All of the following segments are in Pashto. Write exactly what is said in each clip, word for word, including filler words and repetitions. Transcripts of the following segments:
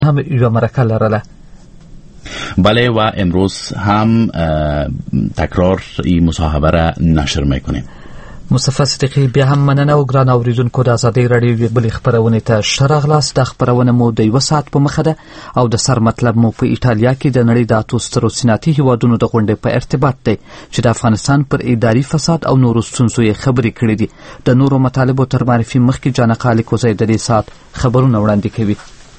هم یوه مرکه لرله. بله و امروز هم تکرار این مصاحبه را نشر میکنیم. مصطفی صدیقی، بیا هم مننه و ګران اوریدونکو د ازادۍ راډیو بلې خپرونې ته ښه راغلاست. د خپرونه مو د یوه ساعت په مخه ده او د سر مطلب مو په ایټالیا کې د نړۍ د اتو سترو صنعتي هیوادونو د غونډې په ارتباط دی چې د افغانستان پر اداري فساد او نورو ستونزو یې خبرې کړې دي. د نورو مطالبو تر معرفي مخکې جانقه لیکوزی د دې ساعت خبرونه وړاندې کوي.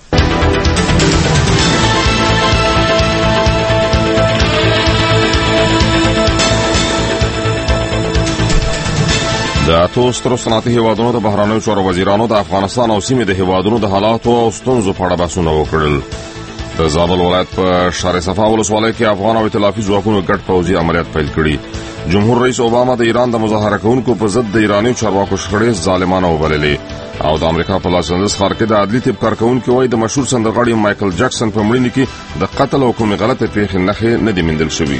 د اتو سترو صنعتي هیوادونو د بهرنیو چارو وزیرانو د افغانستان او سیمې د هیوادونو د حالاتو او ستونزو په اړه بحثونه وکړل. د زابل ولایت په شهر صفا ولسوالۍ کې افغان او ائتلافي ځواکونو ګډ پوځي عملیات پیل کړي. جمهور رئیس اوباما د ایران د مظاهره کوونکو په ضد د ایراني چارواکو شخړې ظالمانه وبللې او د امریکا په لاس انځ ښار کې د عدلي طب کارکونکو وایي د مشهور سندرغاړي مایکل جکسن په مړینې کې د قتل او کومې غلطې پیښې نښې نه دي موندل شوي.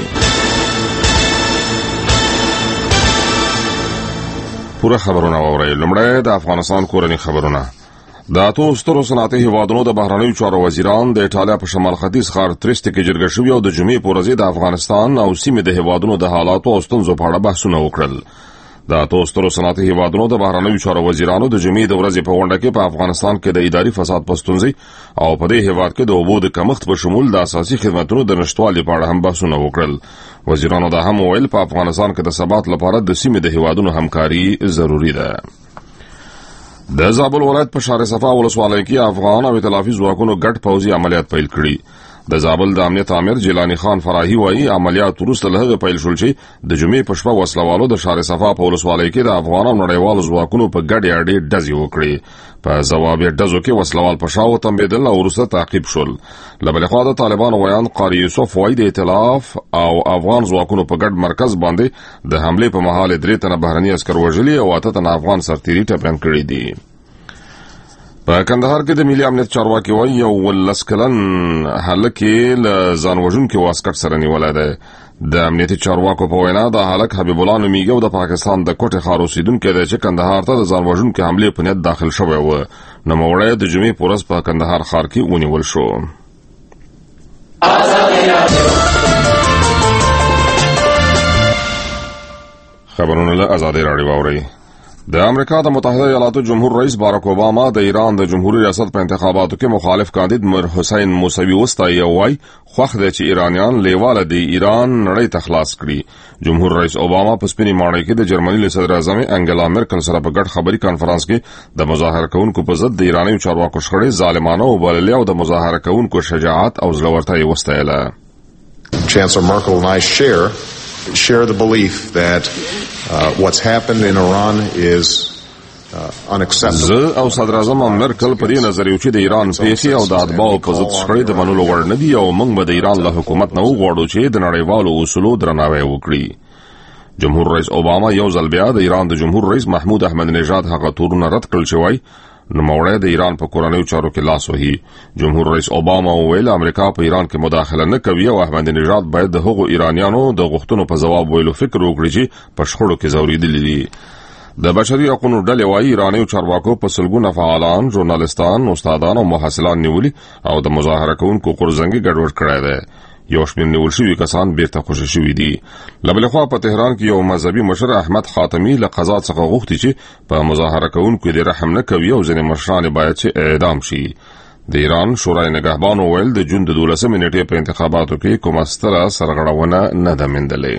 پوره خبرونه واورئ. لومړی د افغانستان کورني خبرونه. د اتو سترو صنعتي هیوادونو د بهرنیو چارو وزیران د ایټالیا په شمال ختیځ ښار تریسټي کې جرګه شوي او د جمعې په ورځ د افغانستان او سیمې د هیوادونو د حالاتو او ستونزو په اړه بحثونه وکړل. د اتو سترو صنعتي هیوادونو د بهرنیو چارو وزیرانو د جمعې د ورځې په غونډه کې په افغانستان کې د اداري فساد په ستونزې او په دې هیواد کې د اوبو د کمښت په شمول د اساسي خدماتو د نشټوالي په اړه هم بحثونه وکړل. وزیرانو دا هم وویل په افغانستان کې د ثبات لپاره د سیمې د هیوادونو همکاري ضروری ده. د زابل ولایت په شهر صفا ولسوالۍ کې افغان او ائتلافي ځواکونو ګډ پوځي عملیات پیل کړي. د زابل د امنیت امیر جیلانی خان فراهی وایي عملیات وروسته له هغه پیل شول چې د جمعې په شپه وسلوالو د شهر صفا په ولسوالۍ کې د افغان او نړیوالو ځواکونو په ګډې اډې ډزې وکړې. په ځواب یې ډزو کې وسلوال په شاو تمبیدل او وروسته تعقیب شول. له بلې خوا د طالبانو ویان قاری یوسف وایي د ائتلاف او افغان ځواکونو په ګډ مرکز باندې د حملې په مهال درې تنه بهرني عسکر وژلي او اته تنه افغان سرتیري ټپیان کړي دي. په کندهار کې د ملي امنیت چارواکي وایي یو ولس کلن هلک له ځان وژونکي واسکټ سره نیولی دی. د امنیتي چارواکو په وینا د هلک حبیب الله نومیږي او د پاکستان د کوټې ښار اوسیدونکی دی چې کندهار ته د ځان وژونکي حملې په نیت داخل شوی و. نوموړی د جمعې په ورځ په کندهار ښار کې ونیول شو. خبرونه له ازادۍ راډیو واورئ. د امریکا د متحده ایالاتو جمهور رئیس باراک اوباما د ایران د جمهوریت ریاست په انتخاباتو کې مخالف کاندید میر حسین موسوي وستایي او وايي خوښ دی چې ایرانیان لیواله دی ایران نړۍ ته خلاص کړي. جمهور رئیس اوباما په سپینې ماڼۍ کې د جرمني له صدر اعظم انګلا مرکل سره په ګډ خبري کانفرنس کې د مظاهره کوونکو په ضد د ایراني چارواکو شخړې ظالمانه وبللې او د مظاهره کوونکو شجاعت او زړورتیا یې وستایله. Chancellor Merkel and I share share the belief that uh, what's happened in Iran is uh, unacceptable. زه او صدر اعظم مرکل په دې نظر یو چې د ایران پیښې او د اتباعو په ضد شخړې د منلو وړ نه دي او موږ به د ایران له حکومت نه وغواړو چې د نړیوالو اصولو درناوی وکړي. جمهور رئیس اوباما یو ځل بیا د ایران د جمهور رئیس محمود احمد نژاد هغه تورونه رد کړل چې وایي نوموړی د ایران په کورنیو چارو کې لاس وهي. جمهور رئیس اوباما وویل امریکا په ایران کې مداخله نه کوي او احمد نژاد باید د هغو ایرانیانو د غوښتنو په ځواب ویلو فکر وکړي چې په شخړو کې ځورېدلي دي. د بشري حقوقو ډلې وایي ایرانیو چارواکو په سلګونه فعالان، ژورنالستان، استادان او محصلان نیولي او د مظاهره کوونکو غورځنګي ګډوډ کړی دی. یو شمېر نیول شوي کسان بیرته خوشي شوي دي. له بلې خوا په تهران کې یو مذهبي مشر احمد خاتمي له قضا څخه غوښتي چې په مظاهره کوونکو دې رحم نه کوي او ځینې مشران باید چې اعدام شي. د ایران شورای نگهبان وویل د جون د دولسمې نیټې په انتخاباتو کې کومه ستره سرغړونه نه ده موندلې.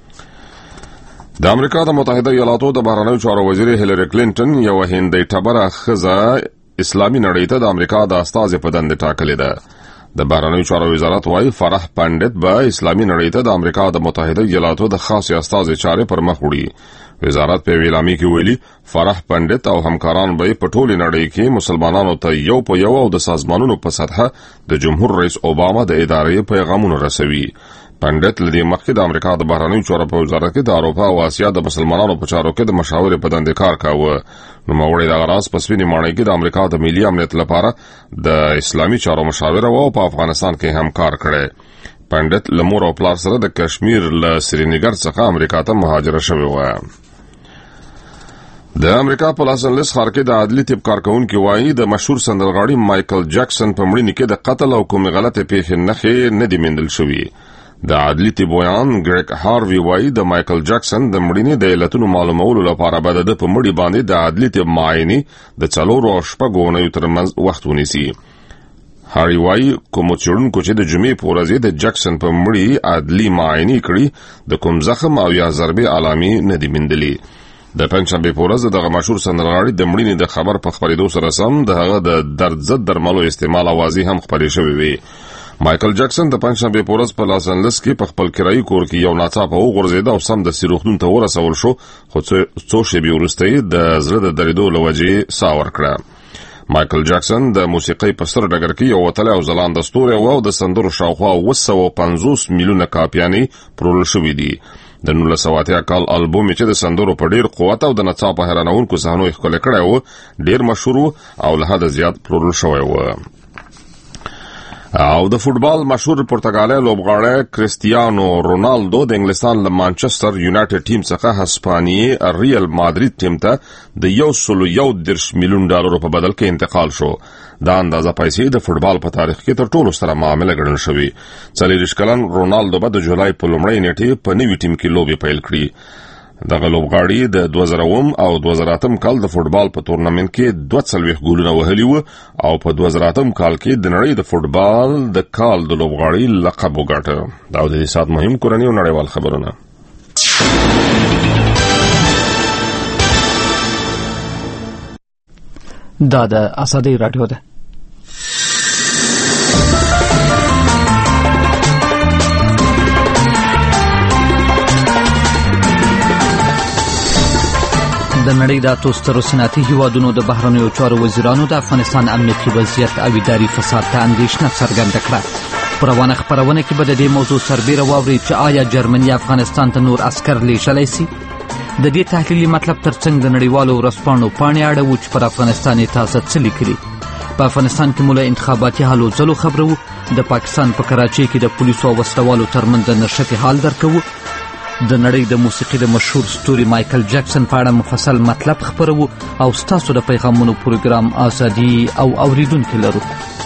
د امریکا د متحده ایالاتو د بهرنیو چارو وزیر هیلری کلینټن یو هندۍ ټبره ښځه اسلامي نړۍ ته د امریکا د استازي په دنده ټاکلې ده. د بهرنیو چارو وزارت وايي فرح پندت به اسلامي نړۍ ته د امریکا د متحده ایالاتو د خاص استازي چارې پر مخ وړي. وزارت په ویلامي کې ویلي فرح پندت او همکاران به په ټولې نړۍ کې مسلمانانو ته یو په یو او د سازمانونو په سطحه د جمهور رئیس اوباما د ادارې پیغامونه رسوي. پندت لدی مخکې د امریکا د بهرنیو چارو په وزارت کې د اروپا او اسیا د مسلمانانو په چارو کې د مشاورې په دنده کار کاوه. نوموړی د غراس په سپینې ماڼۍ کې د امریکا د ملي امنیت لپاره د اسلامي چارو مشاور او په افغانستان کې هم کار کړی. پندت له مور او پلار سره د کشمیر له سرینګر څخه امریکا ته مهاجر شوی و. د امریکا په لاس انجلس ښار کې د عدلي طب کارکونکي وایي د مشهور سندرغاړي مایکل جکسن په مړینې کې د قتل او کومې غلطې پیښې نښې نه دي موندل شوې. د عدلي طب ویان ګریګ هاروي وایي د مایکل جکسن د مړینې د علتونو معلومولو لپاره به د په مړي باندې د عدلي طب معاینې د څلورو او شپږو اونیو ترمنځ وخت ونیسي. هاري وایي کومو څېړونکو چې د جمعې په ورځ د جکسن په مړي عدلي معاینې کړي د کوم زخم او یا ضربې علامې نه دي موندلې. د پنځشنبې په ورځ دغه مشهور سندرغاړي د مړینې د خبر په خپرېدو سره سم د هغه د درد ضد درملو استعمال اوازې هم خپرې شوې وې. مایکل جکسن د پنځشنبې په ورځ په لاس انجلس کې په خپل کرایي کور کې یو ناڅاپه وغورځېد او سمدستي روغتون ته ورسول شو، خو څو شېبې وروسته یې د زړه د درېدو له وجې ساه ورکړه. مایکل جکسن د موسیقۍ په ستر ډګر کې یو وتلی او ځلانده ستوری و او د سندرو شاوخوا اوه سوه پنځوس میلیونه کاپیانې پلورل شوي دي. د نولس سوه اتیا کال البوم چې د سندرو په ډیر قوت او د ناڅاپه حیرانونکو صحنو یې ښکلی کړی و ډیر مشهور او له حده زیات پلورل شوی و. او د فوټبال مشهور پرتګالي لوبغاړی کریستیانو رونالدو د انګلستان له مانچستر یونایټډ ټیم څخه هسپانیې ریال مادرید ټیم ته د یو سلو یو دېرش میلیون ډالرو په بدل کې انتقال شو. دا اندازه پیسې د فوټبال په تاریخ کې تر ټولو ستره معامله ګڼل شوې. څلېرویشت کلن رونالدو به د جولای په لومړۍ نیټې په نوي ټیم کې لوبې پیل کړي. دغه لوبغاړي د دوه زره اووم او دوه زره اتم کال د فوټبال په تورنمنټ کې دوه څلوېښت ګولونه وهلي وو او په دوه زره اتم کال کې د نړۍ د فوټبال د کال د لوبغاړي لقب وګاټه. دا د دې سات مهم کورني او نړیوال خبرونه. دا د آزادۍ راډیو ده. د نړۍ د اتو سترو صنعتي هیوادونو د بهرنیو چارو وزیرانو د افغانستان امنیتي وضعیت او اداري فساد ته اندېښنه څرګنده کړه. په روانه خپرونه کې به د دې موضوع سربیره واورئ چې آیا جرمني افغانستان ته نور عسکر لیږلی سي. د دې تحلیلي مطلب ترڅنګ د نړیوالو ورځپاڼو پاڼې اړوو چې پر افغانستان یې تازه څه لیکلي. په افغانستان کې مو له انتخاباتي هلو ځلو خبرو. د پاکستان په کراچۍ کې د پولیسو او وسلوالو ترمنځ د نښتې حال درکوو. د نړۍ د موسیقي د مشهور ستوري مایکل جکسن په اړه مفصل مطلب خپرو او ستاسو د پیغامونو پروګرام ازادي او اوریدونکي لرو.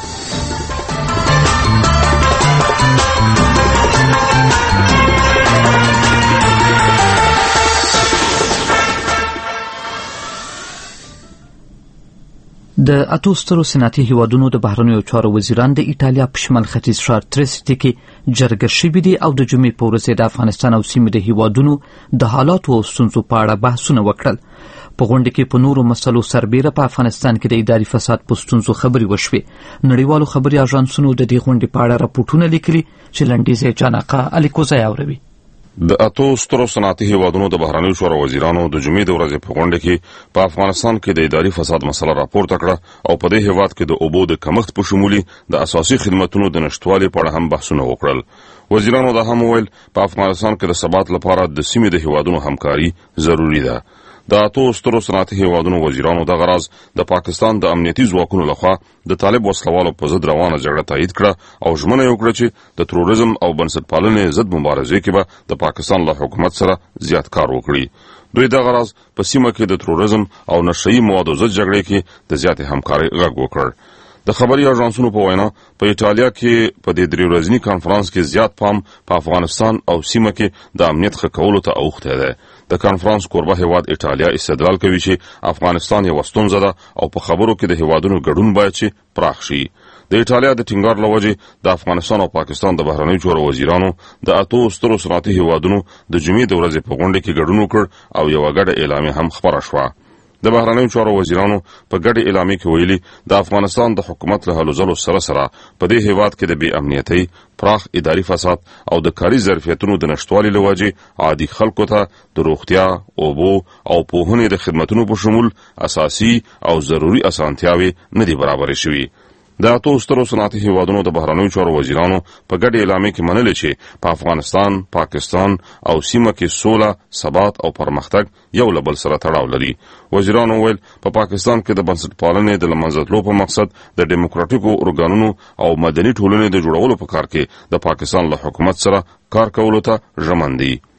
د اتو سترو صنعتي هیوادونو د بهرنیو چارو وزیران د ایټالیا په شمال ختیځ ښار تریسټي کې جرګه شوي دي او د جمعې په ورځ د افغانستان او سیمې د هیوادونو د حالاتو او ستونزو په اړه بحثونه وکړل. په غونډه کې په نورو مسلو سربیره په افغانستان کې د اداري فساد په ستونزو خبرې وشوې. نړیوالو خبري اژانسونو د دې غونډې په اړه راپورټونه لیکلي چې لنډیز یې جانقه الیکوزی اوروي. د اتو سترو صنعتي هیوادونو د بهرنیو چارو وزیرانو د جمعې د ورځې په غونډه کې په افغانستان کې د اداري فساد مسله راپورته کړه او په دې هیواد کې د اوبو د کمښت په شمولي د اساسي خدماتو د نشټوالي په اړه هم بحثونه وکړل. وزیرانو دا هم وویل په افغانستان کې د ثبات لپاره د سیمې د هیوادونو همکاري ضروري ده. د اتو سترو صنعتي هیوادونو وزیرانو دغه راز د پاکستان د امنیتي ځواکونو لخوا د طالب وسلوالو په ضد روانه جګړه تایید کړه او ژمنه یې وکړه چې د تروریزم او بنسټپالنې ضد مبارزې کې به د پاکستان له حکومت سره زیات کار وکړي. دوی دغه راز په سیمه کې د تروریزم او نشهیي موادو ضد جګړې کې د زیاتې همکارۍ غږ وکړ. د خبري اژانسونو په وینا په ایټالیا کې په دې درې ورځني کانفرنس کې زیات پام په افغانستان او سیمه کې د امنیت ښه کولو ته اوښتی دی. د کانفرنس کوربه هیواد ایټالیا استدلال کوي چې افغانستان یو ستونزه ده او په خبرو کې د هیوادونو ګډون باید چې پراخ شي. د ایټالیا د ټینګار له وجې د افغانستان او پاکستان د بهرنیو چارو وزیرانو د اتو سترو صنعتي هیوادونو د جمعې د ورځې په غونډه کې ګډون وکړ او یوه ګډه اعلامیه هم خپره شوه. د بهرنیو چارو وزیرانو په ګډه اعلامیه کې ویلي د افغانستان د حکومت له هلو ځلو سره سره په دې هیواد کې د بې امنیتۍ، پراخ اداري فساد او د کاري ظرفیتونو د نشتوالي له وجې عادي خلکو ته د روغتیا، اوبو او پوهنې د خدمتونو په شمول اساسي او ضروري اسانتیاوې نه دي برابرې شوي. د اتو سترو صنعتي هیوادونو د بهرنیو چارو وزیرانو په ګډه اعلامیه کې منلې چې په افغانستان، پاکستان او سیمه کې سوله، ثبات او پرمختګ یو له بل سره تړاو لري. وزیرانو ویل په پا پاکستان کې د بنسټپالنې د له منځه تلو په مقصد د ډیموکراټیکو ارګانونو او مدني ټولنې د جوړولو په کار کې د پاکستان له حکومت سره کار کولو ته ژمن دي.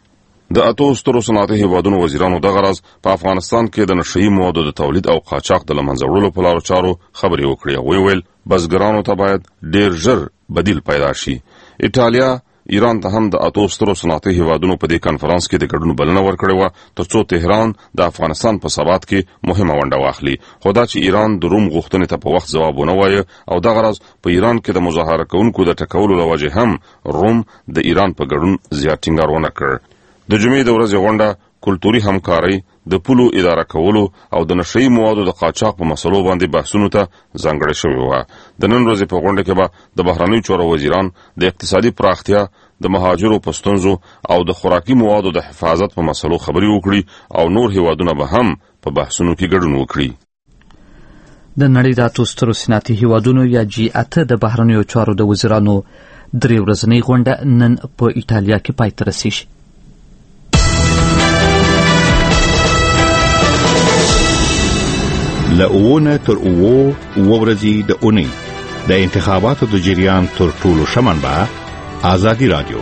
د اتو سترو صنعتي هیوادونو وزیرانو دغه ورځ په افغانستان کې د نشئی موادو د تولید او قاچاق د له منځه وړلو په لارو چارو خبرې وکړې او ویل بزګرانو ته باید ډیر ژر بدیل پیدا شي. ایټالیا ایران ته هم د اتو سترو صنعتي هیوادونو په دې کنفرانس کې د ګډون بلنه ورکړې وه ترڅو تهران د افغانستان په ثبات کې مهمه ونډه واخلي. خو دا چې ایران د روم غوښتنې ته په وخت ځواب ونه وایه او دغه ورځ په ایران کې د مظاهره کوونکو د ټکولو له وجې هم روم د ایران په ګډون زیات ټینګار ونه کړ. د جمعې د ورځې غونډه کلتوري همکارۍ، د پولو اداره کولو او د نشئی موادو د قاچاق په مسلو باندې بحثونو ته ځانګړې شوې وه. د نن ورځې په غونډه کې به د بهرنیو چارو وزیران د اقتصادي پراختیا، د مهاجرو په ستونزو او د خوراکي موادو د حفاظت په مسلو خبرې وکړي او نور هیوادونه به هم په بحثونو کې ګډون وکړي. د نړۍ د اتو سترو صنعتي هیوادونو یا جی اته د بهرنیو چارو د وزیرانو درې ورځنۍ غونډه نن په ایټالیا کې پای ته رسیږي. لأونه تر اوو ورځې د اونۍ د انتخاباتو د جریان تر ټولو ښه منبع آزادي رادیو.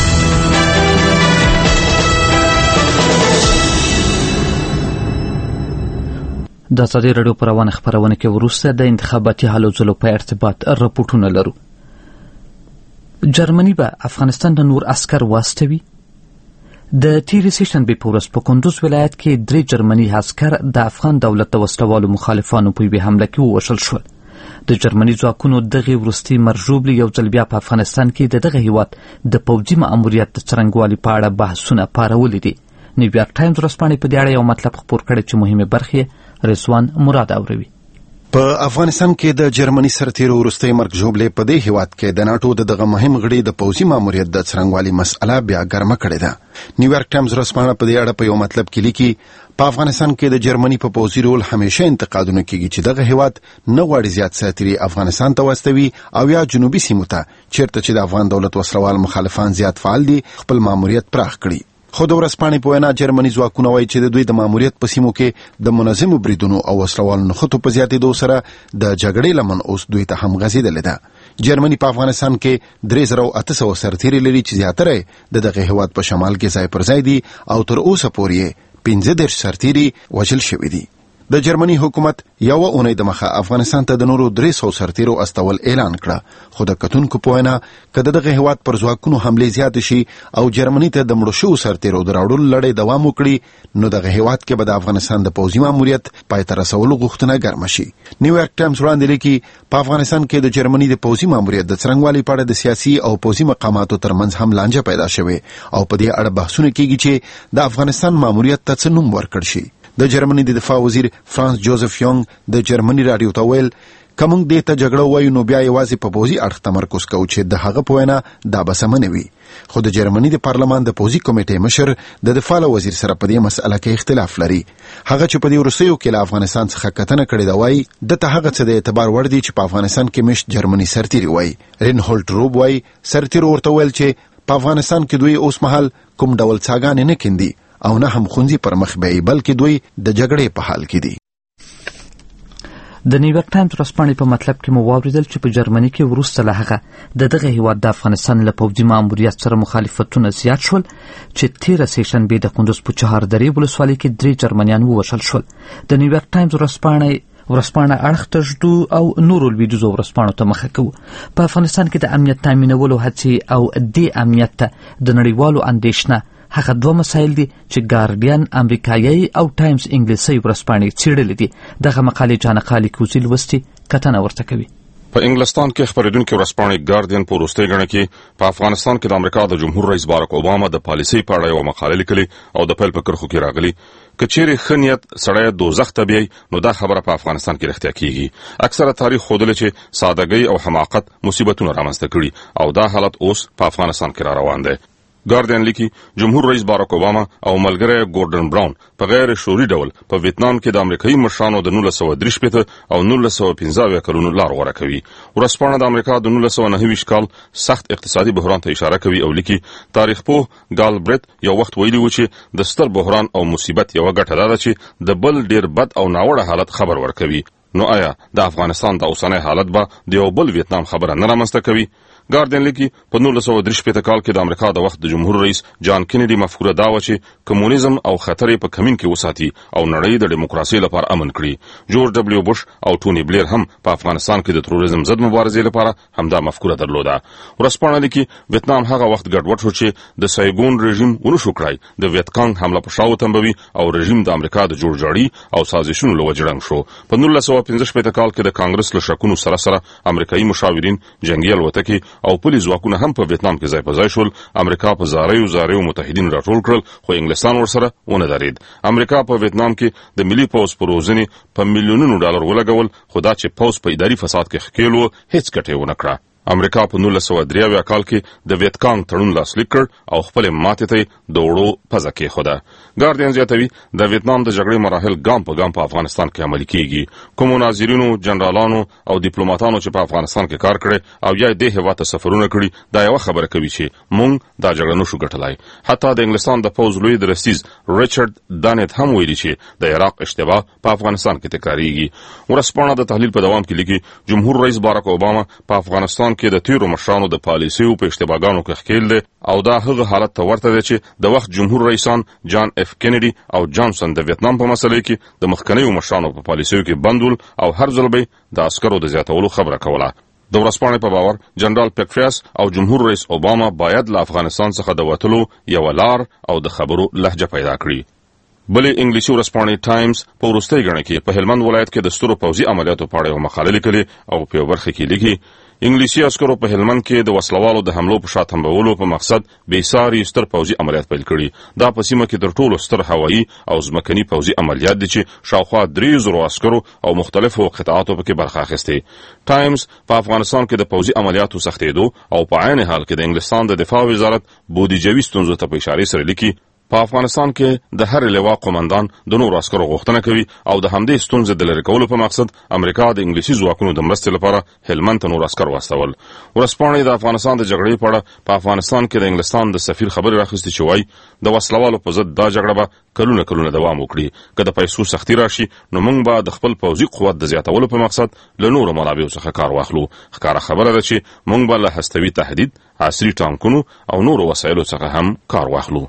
د آزادي رادیو په روانه خپرونه کې وروسته د انتخاباتي هلو ځلو په ارتباط راپورټونه لرو. جرمني به افغانستان ته نور عسکر واستوي. د تیرې سېشنبې په ورځ په کندوز ولایت کې درې جرمني عسکر د افغان دولت د وسلوالو مخالفانو په یوې حمله کې ووژل شول. د جرمني ځواکونو دغې وروستي مرژوبلې یو ځل بیا په افغانستان کې د دغه هیواد د پوځي ماموریت د څرنګوالي په اړه بحثونه پارولي دي. نیویارک ټایمز ورځپاڼې په دې اړه یو مطلب خپور کړی چې مهمې برخې رضوان مراد اوروي. په افغانستان کې د جرمني سرتیرو وروستي مرګ ژوبلې په دې هیواد کې د ناتو دغه مهم غړي د پوځي ماموریت د څرنګوالي مسأله بیا ګرمه کړې ده. نیویارک ټایمز ورځپاڼه په دې اړه په یو مطلب کې لیکي په افغانستان کې د جرمني په پوځي رول همیشه انتقادونه کیږي چې دغه هیواد نه غواړي زیات سرتیري افغانستان ته واستوي او یا جنوبي سیمو ته چیرته چې د افغان دولت وسلوال مخالفان زیات فعال دي خپل ماموریت پراخ کړي. خو د ورځپاڼې په وینا جرمني ځواکونه وایي چې د دوی د ماموریت په سیمو کې د منظمو بریدونو او وسلوالو نښتو په زیاتېدو سره د جګړې لمن اوس دوی ته هم غځېدلې ده. جرمني په افغانستان کې درې زره اته سوه سرتیري لري چې زیاتره د دغه هیواد په شمال کې ځای پر ځای دي او تر اوسه پورې پنځه دېرش سرتیري وژل شوي دي. د جرمني حکومت یو اونۍ د مخه افغانستان ته د نورو درې سوه سرتیرو استول اعلان کړه. خو د کتونکو په وینا که دغه هیواد پر ځواکونو حملې زیات شي او جرمني ته د مړو شوو سرتیرو د راوړلو لړۍ دوام وکړي نو دغه هیواد کې به د افغانستان د پوځي ماموریت پای ته رسولو غوښتنه ګرمه شي. نیویارک ټایمز وړاندې لیکي په افغانستان کې د جرمني د پوځي ماموریت د څرنګوالي په اړه د سیاسي او پوځي مقاماتو ترمنځ هم لانجه پیدا شوې او په دې اړه بحثونه کیږي چې د افغانستان ماموریت ته څه نوم ورکړل شي. د جرمني د دفاع وزیر فرانس جوزف یونګ د جرمني رادیو ته ویل کومنګ دې ته جګړه وایو نو بیا یوازې په پوځي اړخ تمرکز کوو چې د هغه په وینا دا به سمه نه وي. خو د جرمني د پارلمان د پوځي کمیټې مشر د دفاع وزیر سره په دې مسأله کې اختلاف لري. هغه چې په دې وروستیو کې له افغانستان څخه کتنه کړې ده وایي دته هغه څه د اعتبار وړ دي چې په افغانستان کې مشت جرمني سرتیري وایي. رینهولټ روب وایي سرتیرو ورته ویل چې په افغانستان کې دوی اوس مهال کوم ډول څاګانې نه کیندي او نه هم خونځي پر مخ بیایي بلکې دوی د جګړې په حال کې دي. د نیویارک ټایمز ورځپاڼې په مطلب کې مو واورېدل چې په جرمني کې وروسته له هغه د دغه هیواد د افغانستان له پوځي ماموریت سره مخالفتونه زیات شول چې تېره سېشنبې د کندوز په چهار درې ولسوالۍ کې درې جرمنیان ووژل شول. د نیویارک ټایمز ورځپاڼه ورځپاڼه اړخ تجدو او نورو لویدیځو ورځپاڼو ته مخه کوو. په افغانستان کې د امنیت تامینولو هڅې او دې امنیت ته د نړیوالو اندېښنه هغه دوه مسایل دي چې ګارډین امریکایي او ټایمز انګلیسي ورځپاڼې څېړلې دي. دغه مقالې جانقالي کوزي لوستي کتنه ورته کوي. په انګلستان کې خبرېدونکې ورځپاڼې ګارډین په وروستۍ ګڼه کې په افغانستان کې د امریکا د جمهور رئیس باراک اوباما د پالیسۍ په اړه یوه مقاله لیکلې او د پیل په کرښو کې راغلي که چیرې ښه نیت سړی دوزخ ته بیایي نو دا خبره په افغانستان کې رښتیا کیږي. اکثره تاریخ ښودلی چې سادهګۍ او حماقت مصیبتونه رامنځته کړي او دا حالت اوس په افغانستان کې را روان دی. ګارډین لیکي جمهور رئیس باراک اوباما او ملګری ګوردن براون په غیر شعوري ډول په ویتنام کې د امریکایي مشرانو د نولس سوه درې شپېته او نولس سوه پنځه اویا کلونو لار غوره کوي. ورځپاڼه د امریکا د نولس سوه نهه ویشت کال سخت اقتصادي بحران ته اشاره کوي او لیکي تاریخ پوه ګال برت یو وخت ویلي و چې د ستر بحران او مصیبت یوه ګټه دا ده چې د بل ډیر بد او ناوړه حالت خبر ورکوي. نو آیا د افغانستان د اوسنی حالت به د یو بل ویتنام خبره نه رامنځته کوي؟ ګاردین لیکي په نولس سوه درې شپېته کال کې د امریکا د وخت د جمهور رئیس جان کینیډي مفکوره دا و چې کمونیزم او خطر په کمین کې وساتي او نړۍ د دیموکراسي لپاره امن کړي. جورج ډبلیو بوش او ټونی بلیر هم په افغانستان کې د تروریزم ضد مبارزې لپاره همدا مفکوره درلوده. ورسپانه لیکي ویتنام هغه وخت ګډوډ شو چې د سایګون رژیم ونشو کړای د ویتکانګ حمله په شاو تنبوي او رژیم د امریکا د جوړجاړي او سازشونو له وجې ړنګ شو. په نولس سوه پنځه شپېته کال کې د کانګرس له شکونو سره سره امریکایي مشاورین جنگي الوتکې او پولیس ځواکونه هم په ویتنام کې ځای په ځای شول. امریکا په زاریو زاریو متحدین راټول کړل خو انګلستان ورسره ونه درېد. امریکا په ویتنام کې د ملي پوځ په روزنې په میلیونونو ډالر ولګول خو دا چې پوځ په اداري فساد کې ښکېل و هیڅ ګټه ونه کړه. امریکا په نولس سوه درې اویا کال کې د ویتکانګ تړون لاسلیک کړ او خپلې ماتې ته یې د وړو پزه کېښوده. ګاردین زیاتوي د ویتنام د جګړې مراحل ګام په ګام په افغانستان کې عملي کېږي. کومو ناظرینو، جنرالانو او ډیپلوماتانو چې په افغانستان کې کار کړی او یا دې هېواد ته سفرونه کړي دا یوه خبره کوي چې موږ دا جګړه نشو ګټلی. حتی د انګلستان د پوځ لوی درستیز ریچارډ دانیت هم ویلي چې د عراق اشتباه په افغانستان کې تکراریږي. ورسپانه د تحلیل په دوام کې لیکي جمهور رئیس باراک اوباما په افغانستان کې د تیرو مشرانو د پالیسیو په اشتباهګانو کې ښکېل دی او دا هغه حالت ته ورته دی چې د وخت جمهور رئیسان جان اف کینیډي او جانسن د ویتنام په مسلې کې د مخکنیو مشرانو په پالیسیو کې بند ول او هر ځل به د عسکرو د زیاتولو خبره کوله. د ورځپاڼې په باور جنرال پیکفریاس او جمهور رئیس اوباما باید له افغانستان څخه د وتلو یوه لار او د خبرو لهجه پیدا کړي. بلې انګلیسي ورځپاڼې ټایمز په وروستۍ ګڼه کې په هلمند ولایت کې د سترو پوځي عملیاتو په اړه یوه مقاله لیکلې او په یوه برخه کې لیکي انګلیسي عسکرو په هلمند کې د وسلوالو د حملو په شا تنبولو په مقصد بېساري ستر پوځي عملیات پیل کړي. دا په سیمه کې تر ټولو ستر هوایي او ځمکني پوځي عملیات دي چې شاوخوا درې زرو عسکرو او مختلفو قطعاتو پکې برخه اخیستې. ټایمز په افغانستان کې د پوځي عملیاتو سختېدو او په عین حال کې د انګلستان د دفاع وزارت بودیجوي ستونزو ته په اشارې سره لیکي په افغانستان کې د هر لوا قومندان د نورو عسکرو غوښتنه کوي او د همدې ستونزې د لرې کولو په مقصد امریکا د انګلیسي ځواکونو د مرستې لپاره هلمند ته نور عسکر واستول. ورځپاڼې د افغانستان د جګړې په اړه په افغانستان کې د انګلستان د سفیر خبرې راخیستې چې وایي د وسلوالو په ضد دا جګړه به کلونه کلونه دوام وکړي. که د پیسو سختي راشي نو موږ به د خپل پوځي قوت د زیاتولو په مقصد له نورو منابعو څخه کار واخلو. ښکاره خبره ده چې موږ به له هستوي تهدید، عصري ټانکونو او نورو وسایلو څخه هم کار واخلو.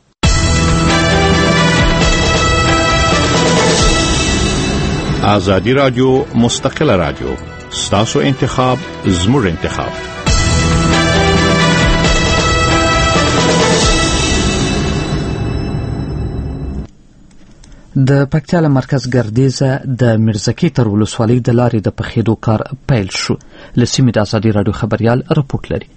آزادی رادیو مستقله رادیو ستاسو انتخاب زموږ انتخاب. د پکتیا له مرکز ګردیزه د میرزکي تر ولسوالۍ د لارې د پخېدو کار پیل شو. له سیمې د آزادي رادیو خبریال رپورټ لري.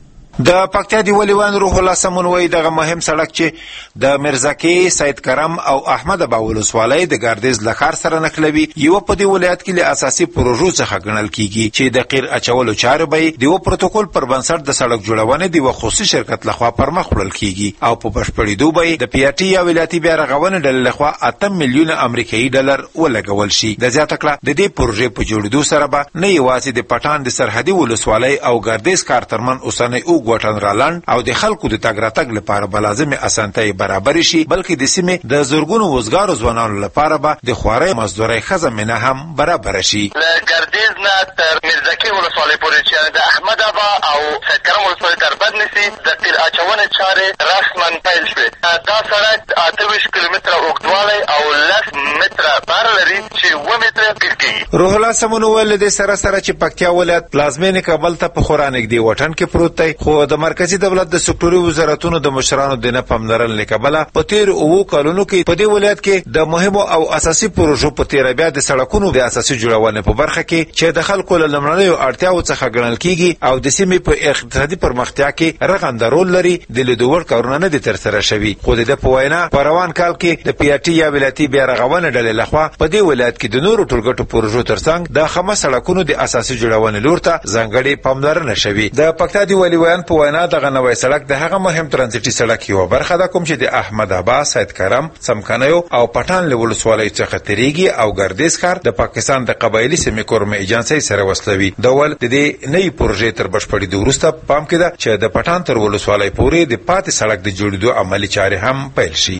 د پکتیا دی ولیوان روح الله سمون وای دغه مهم سړک چې د مرزکی، سید کرم او احمد ابا ولسوالۍ د ګردیز لخر سره نښلوي یو په دی ولایت کې له اساسي پروژو څخه ګڼل کیږي چې د قیر اچولو چارې به د یو پروتوکول پر بنسټ د سړک جوړونې د یو خصوصي شرکت لخوا پرمخ وړل کیږي او په بشپړېدو به د پی ار ټي یا ولایتي بیا رغونې ډلې لخوا اته میلیونه امریکایي ډالر ولګول شي. د زیاته کړه د دې پروژې په جوړېدو سره به نه یوازې د پټان د سرحدي ولسوالۍ او ګردیز کار ترمن اوسنۍ ګوټن رالند او د خلکو د تګ راتګ لپاره به لازمي اسانتۍ برابر شي، بلکې د سیمې د زورګونو وزګارو ځوانانو لپاره به د خوارۍ مزدورۍ خزمینه هم برابر شي. له ګردیز نه تر میرزکي ولسوالۍ پورې چې د احمد ابا او سید کرم ولسوالۍ تر بد نسي د تیل اچونې چارې رسما پیل شوې. دا سړک اته ویشت کیلومتره اوږدوالی او لس متره بر لري چې اووه متره قیر کېږي. روح الله سمون وویل د سره سره چې پکتیا ولایت پلازمینې کابل ته په خورا نږدې وطن کې پروت دی، خو د مرکزی دولت د سکتوري وزارتونو د مشرانو د نه پاملرنې کبله په تیر اوو کالونو کې په دې ولایت کې د مهمو او اساسي پروژو په تیر بیا د سړکونو د اساسي جوړونې په برخه کې چې د خلکو له لمړنیو اړتیاو څخه ګڼل کیږي او د سیمې په اقتصادي پرمختیا کې رغنده رول لري د لیدوړ کارونه نه دي ترسره شوي. خو د په وینا په روان کال کې د پی ار ټي یا ولایتي بیا رغونې ډلې لخوا په دې ولایت کې د نورو ټولګټو پروژو ترڅنګ د خمه سړکونو د اساسي جوړونې لور ته ځانګړې پاملرنه شوي. د پکتیا دی ولیوان په وینا دغه نوې سړک د هغه مهم ترانزیټي سړک یو برخه ده کوم چې د احمد ابا، سید کرم، څمکنیو او پټان له ولسوالۍ څخه تیریږي او ګردیز ښار د پاکستان د قبایلي سیمې کورم ایجنسۍ سره وصلوي. ډول د دې نوې پروژې تر بشپړېدو وروسته پام کې ده چې د پټان تر ولسوالۍ پورې د پاتې سړک د جوړېدو عملي چارې هم پیل شي.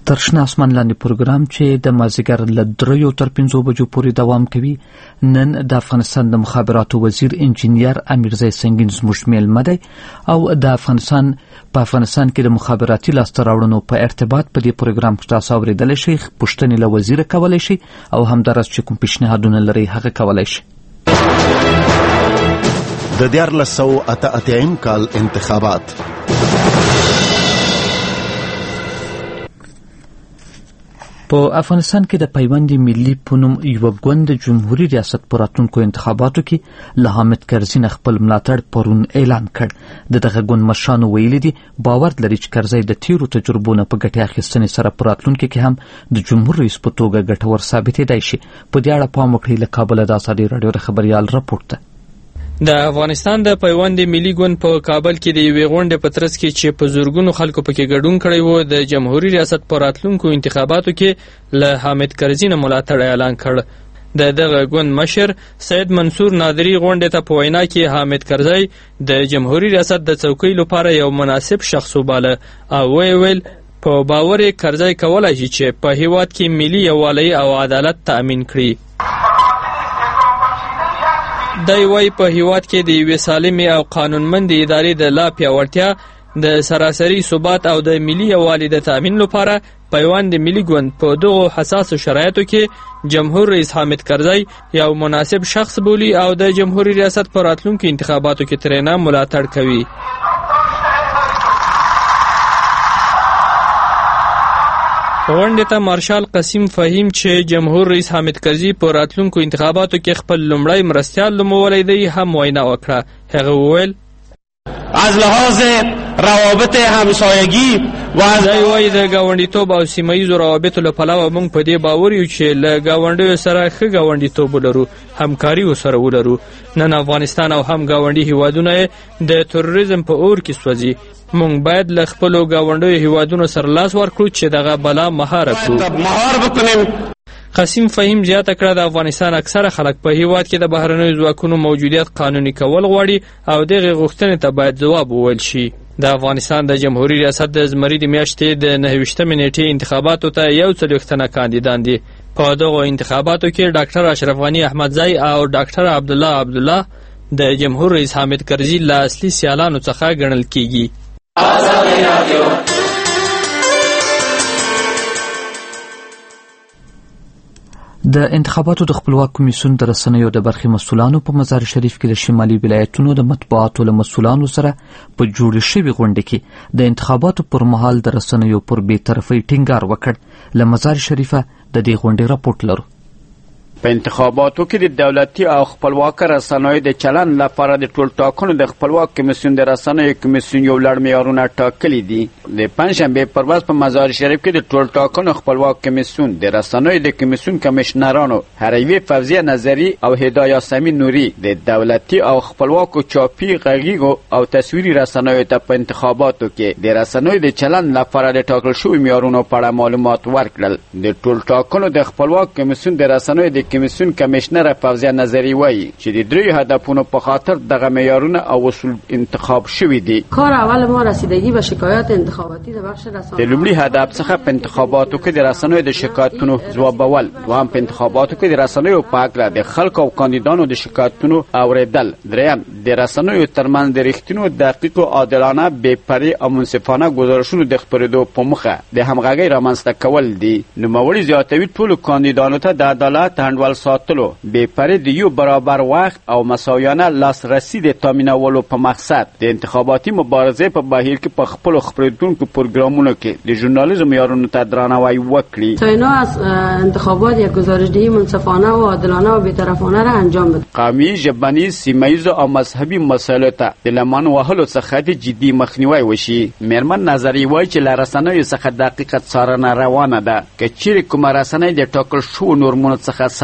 تر شنه اسمان لاندې پروګرام چې د مازیګر له دریو تر پنځو بجو پورې دوام کوي نن د افغانستان د مخابراتو وزیر انجینیر امیرزی سنگین زموږ میلمه دی او د افغانستان په افغانستان کې د مخابراتي لاسته راوړنو په ارتباط په دې پروګرام کې تاسو اورېدلی شئ پوښتنې له وزیر کولی شئ او همداراز چې کوم پیشنهادونه لرئ هغه کولی شئ. د دیارلس سوه اته اتیایم کال انتخابات. په افغانستان کې د پیوند ملي په نوم یوه ګوند د جمهوري ریاست په راتلونکو انتخاباتو کې له حامد کرزي نه خپل ملاتړ پرون اعلان کړ. د دغه ګوند مشرانو ویلي دي باور لري چې کرزي د تیرو تجربو نه په ګټې اخیستنې سره په راتلونکي کې هم د جمهور رئیس په توګه ګټور ثابتېدای شي. په دې اړه پام وکړئ. له کابله د ازادي راډیو د خبریال راپورټ ده. د افغانستان د پیوند ملي ګوند په کابل کې د یوې غونډې په ترڅ کې چې په زورګونو خلکو پکې ګډون کړی و د جمهوریت ریاست په راتلونکو انتخاباتو کې له حامد کرزي نه ملاتړ اعلان کړ. د دغه ګوند مشر سید منصور نادری غونډې ته په وینا کې حامد کرزي د جمهوریت ریاست د څوکۍ لپاره یو مناسب شخص وباله او ویل په باور کرزي کولای شي چې په هیواد کې ملي یووالی او عدالت تأمین کړي. دا یوای په هیواد کې د یوې سالمې او قانونمندې ادارې د لا پیاوړتیا د سراسري ثبات او د ملي یووالي د تأمین لپاره پیوند ملي ګوند په دغو حساسو شرایطو کې جمهور رئیس حامد کرزي یو مناسب شخص بولي او د جمهوریت ریاست په راتلونکو انتخاباتو کې ترېنه ملاتړ کوي. غونډې ته مارشال قاسم فهیم چې جمهور رئیس حامد کرزي په راتلونکو انتخاباتو کې خپل لومړی مرستیال نومولی دی هم وینا وکړه. هغه وویل از لحاظ روابط همسایگی و از وای د گاونډیتوب او سیمایي روابطو له پلوه موږ په دې باور یو چې له گاونډیو سره ښه گاونډیتوب ولرو، همکاري ورسره ولرو. نن افغانستان او هم گاونډي هیوادونه د تروریزم په اور کې سوځي. موږ باید له خپلو گاونډیو هیوادونو سره لاس ورکړو چې دغه بلا مهار کړو. مهار وکړو. قاسم فهیم زیاته کړه د افغانستان اکثره خلک په هیواد کې د بهرنیو ځواکونو موجودیت قانوني کول غواړي او دغه غوښتنې ته باید ځواب وویل شي. د افغانستان د جمهوریت ریاست د زمري د میاشتې د نهه ویشتمې نیټې انتخاباتو ته یو څلوېښت تنه کاندیدان دي. په دغو انتخاباتو کې ډاکټر اشرف غني احمدزی او ډاکټر عبدالله عبدالله د جمهور رئیس حامد کرزي له اصلي سیالانو څخه ګڼل کیږي. د انتخاباتو د خپلواک کمیسیون د رسنیو د برخې مسؤلانو په مزار شریف کې د شمالي ولایتونو د مطبوعاتو له مسؤلانو سره په جوړې شوې غونډې کې د انتخاباتو پر مهال د رسنیو پر بې طرفۍ ټینګار وکړ. له مزار شریفه د دې غونډې راپورټ لرو. په انتخاباتو کې د دولتي او خپلواک رسنیو د چلند لپاره د ټول ټاکنو د خپلواک کمیسیون د رسنیو کمیسیون یو لړ معیارونه ټاکلي دي. د پنجشنبې پر ورځ په مزار شریف کې د ټول ټاکنو خپلواک کمیسیون د رسنیو د کمیسیون کمشنرانو هروي فوزیه نظری او هدایت سمی نوري د دولتي او خپلواکو چاپي غږیږو او تصویري رسنیو ته په انتخاباتو کې د رسنیو د چلند لپاره د ټاکل شویو معیارونو په اړه معلومات ورکړل. د ټول ټاکنو د خپلواک کمیسیون د رسنیو د کمیسیون کمشنر فوزیه نظری وایي چې د دریو هدفونو په خاطر دغه معیارونه او اصول انتخاب شوي دي. کار اول ما رسیدگی به شکایات انتخاباتی در بخش رسانه. د لومړي هدف څخه په انتخاباتو کې د رسنیو د شکایتونو ځوابول، دوهم په انتخاباتو کې د رسنیو په هکله د خلکو او کاندیدانو د شکایتونو اوریدل، دریم د رسنیو ترمنځ د رښتینو دقیق او عادلانه بې پرې او منصفانه ګزارشونو د خپرېدو په موخه د همغږۍ رامنځته کول دي. نوموړي زیاتوي ټولو کاندیدانو ته د عدالت انډول ساتلو، بې پرې د یو برابر وخت او مساویانه لاسرسي د تامینولو په مقصد د انتخاباتي مبارزې په بهیر کې په خپلو خپرېدونکو پروګرامونو کې د ژورنالیزم معیارونو ته درناوی وکړي تا اینا از انتخابات یک گزارشدهی منصفانه و عادلانه و بی‌طرفانه را انجام بده. قومي، ژبني، سیمه‌ییز او مذهبي مسایلو ته د لمن وهلو څخه د جدي مخنیوی وشي. میرمن نظری وایي چې له رسنیو څخه دقیقه څارنه روانه ده. که چیرې کومه رسنۍ د ټاکل شوو نورمونو څخه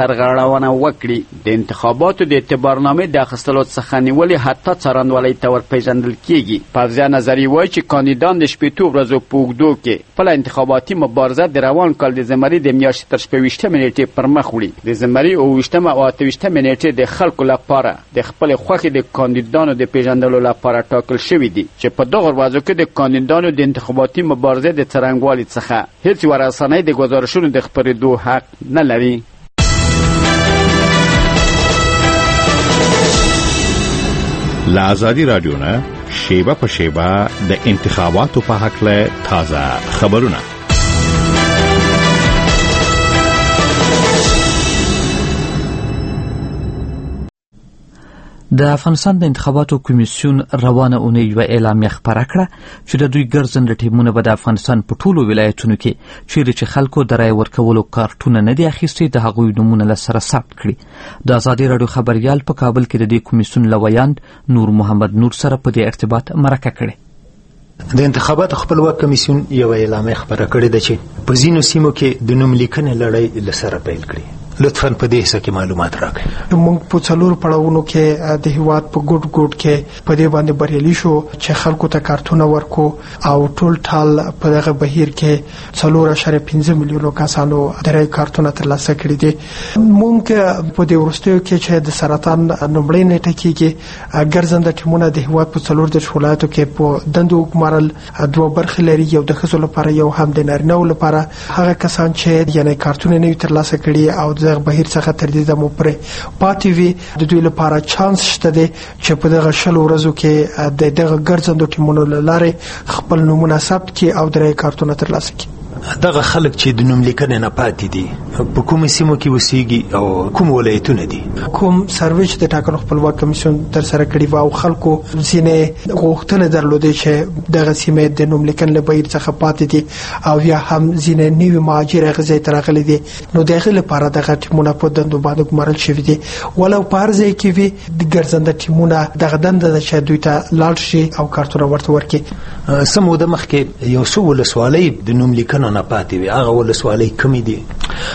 سرغړونه وکړي. د انتخاباتو د اعتبارنامې د اخیستلو څخه نیولې حتی څارنوالۍ ته ورپېژندل کېږي. فوزیه نظري وایي چې کاندیدان د شپېتو ورځو په اوږدو کې خپله انتخاباتي مبارزه د روان کال د زمري د میاشتې تر شپږویشتمې نیټې پر مخ وړي. د زمري اوه ویشتمه او اته ویشتمې نیټې د خلکو لپاره د خپلې خوښې د کاندیدانو د پېژندلو لپاره ټاکل شوي دي چې په دغو ورځو کې د کاندیدانو د انتخاباتي مبارزې د څرنګوالي څخه هیڅ یوه رسنۍ د ګزارشونو د خپرېدو حق نه لري. له ازادي راډیو نه شیبه په شیبه د انتخاباتو په هکله تازه خبرونه. د افغانستان د انتخاباتو کمیسیون روانه اونۍ یوه اعلامیه خپره کړه چې د دوی ګرځنده ټیمونه به د افغانستان په ټولو ولایتونو کې چیرې چې خلکو د رایې ورکولو کارتونه نه دي اخیستي د هغوی نومونه له سره ثبت کړي. د ازادي راډیو خبریال په کابل کې د دې کمیسیون له ویاند نور محمد نور سره په دې ارتباط مرکه کړې. د انتخاباتو خپلواک کمیسیون یوه اعلامیه خپره کړې ده چې په ځینو سیمو کې د نوم لیکنې لړۍ له سره پیل کړي. لطفاً په دې حصه کې معلومات راکړئ. موږ په څلور پړاوونو کې د هیواد په ګډ ګډ کې په دې باندې بریالي شو چې خلکو ته کارتونه ورکو او ټول ټال په دغه بهیر کې څلور اعشاریه پنځه میلیونو کسانو د رای کارتونه ترلاسه کړي دي. موږ په دې وروستیو کې چې د سرطان لومړۍ نیټه کېږي ګرځنده ټیمونه د هیواد په څلور دېرش ولایتو کې په دندو ګمارل دوه برخې لري، یو د ښځو لپاره یو هم د نارینه‌و لپاره. هغه کسان چې یعنې کارتونه نه وي ترلاسه کړي او دغه بهیر څخه تر دې دمو پورې پاتې وي د دوی لپاره چانس شته دی چې په دغه شلو ورځو کې د دغه ګرځندو ټیمونو له لارې خپل نومونه ثبت کړي او د رایې کارتونه ترلاسه کړي. دغه خلک چې د نوم لیکنې نه پاتې دي په کومو سیمو کې اوسېږي او کوم ولایتونه دي؟ کوم سروې چې د ټاکنو خپلواک کمیسیون ترسره کړي وو او خلکو ځینې غوښتنې درلودې چې دغه سیمې د نوم لیکنې له بهیر څخه پاتې دي او یا هم ځینې نوي مهاجر هغه ځای ته راغلي دي، نو د هغې لپاره دغه ټیمونه په دندو باندې ګمارل شوي دي. ولو په هر ځای کې وي د ګرځنده ټیمونه دغه دنده ده چې دوی ته لاړ شي او کارتونه ورته ورکړي. څه موده مخکې یو څو ولسوالۍ د نوم لیکنو نه پاتې وي، هغه ولسوالۍ کومې دي؟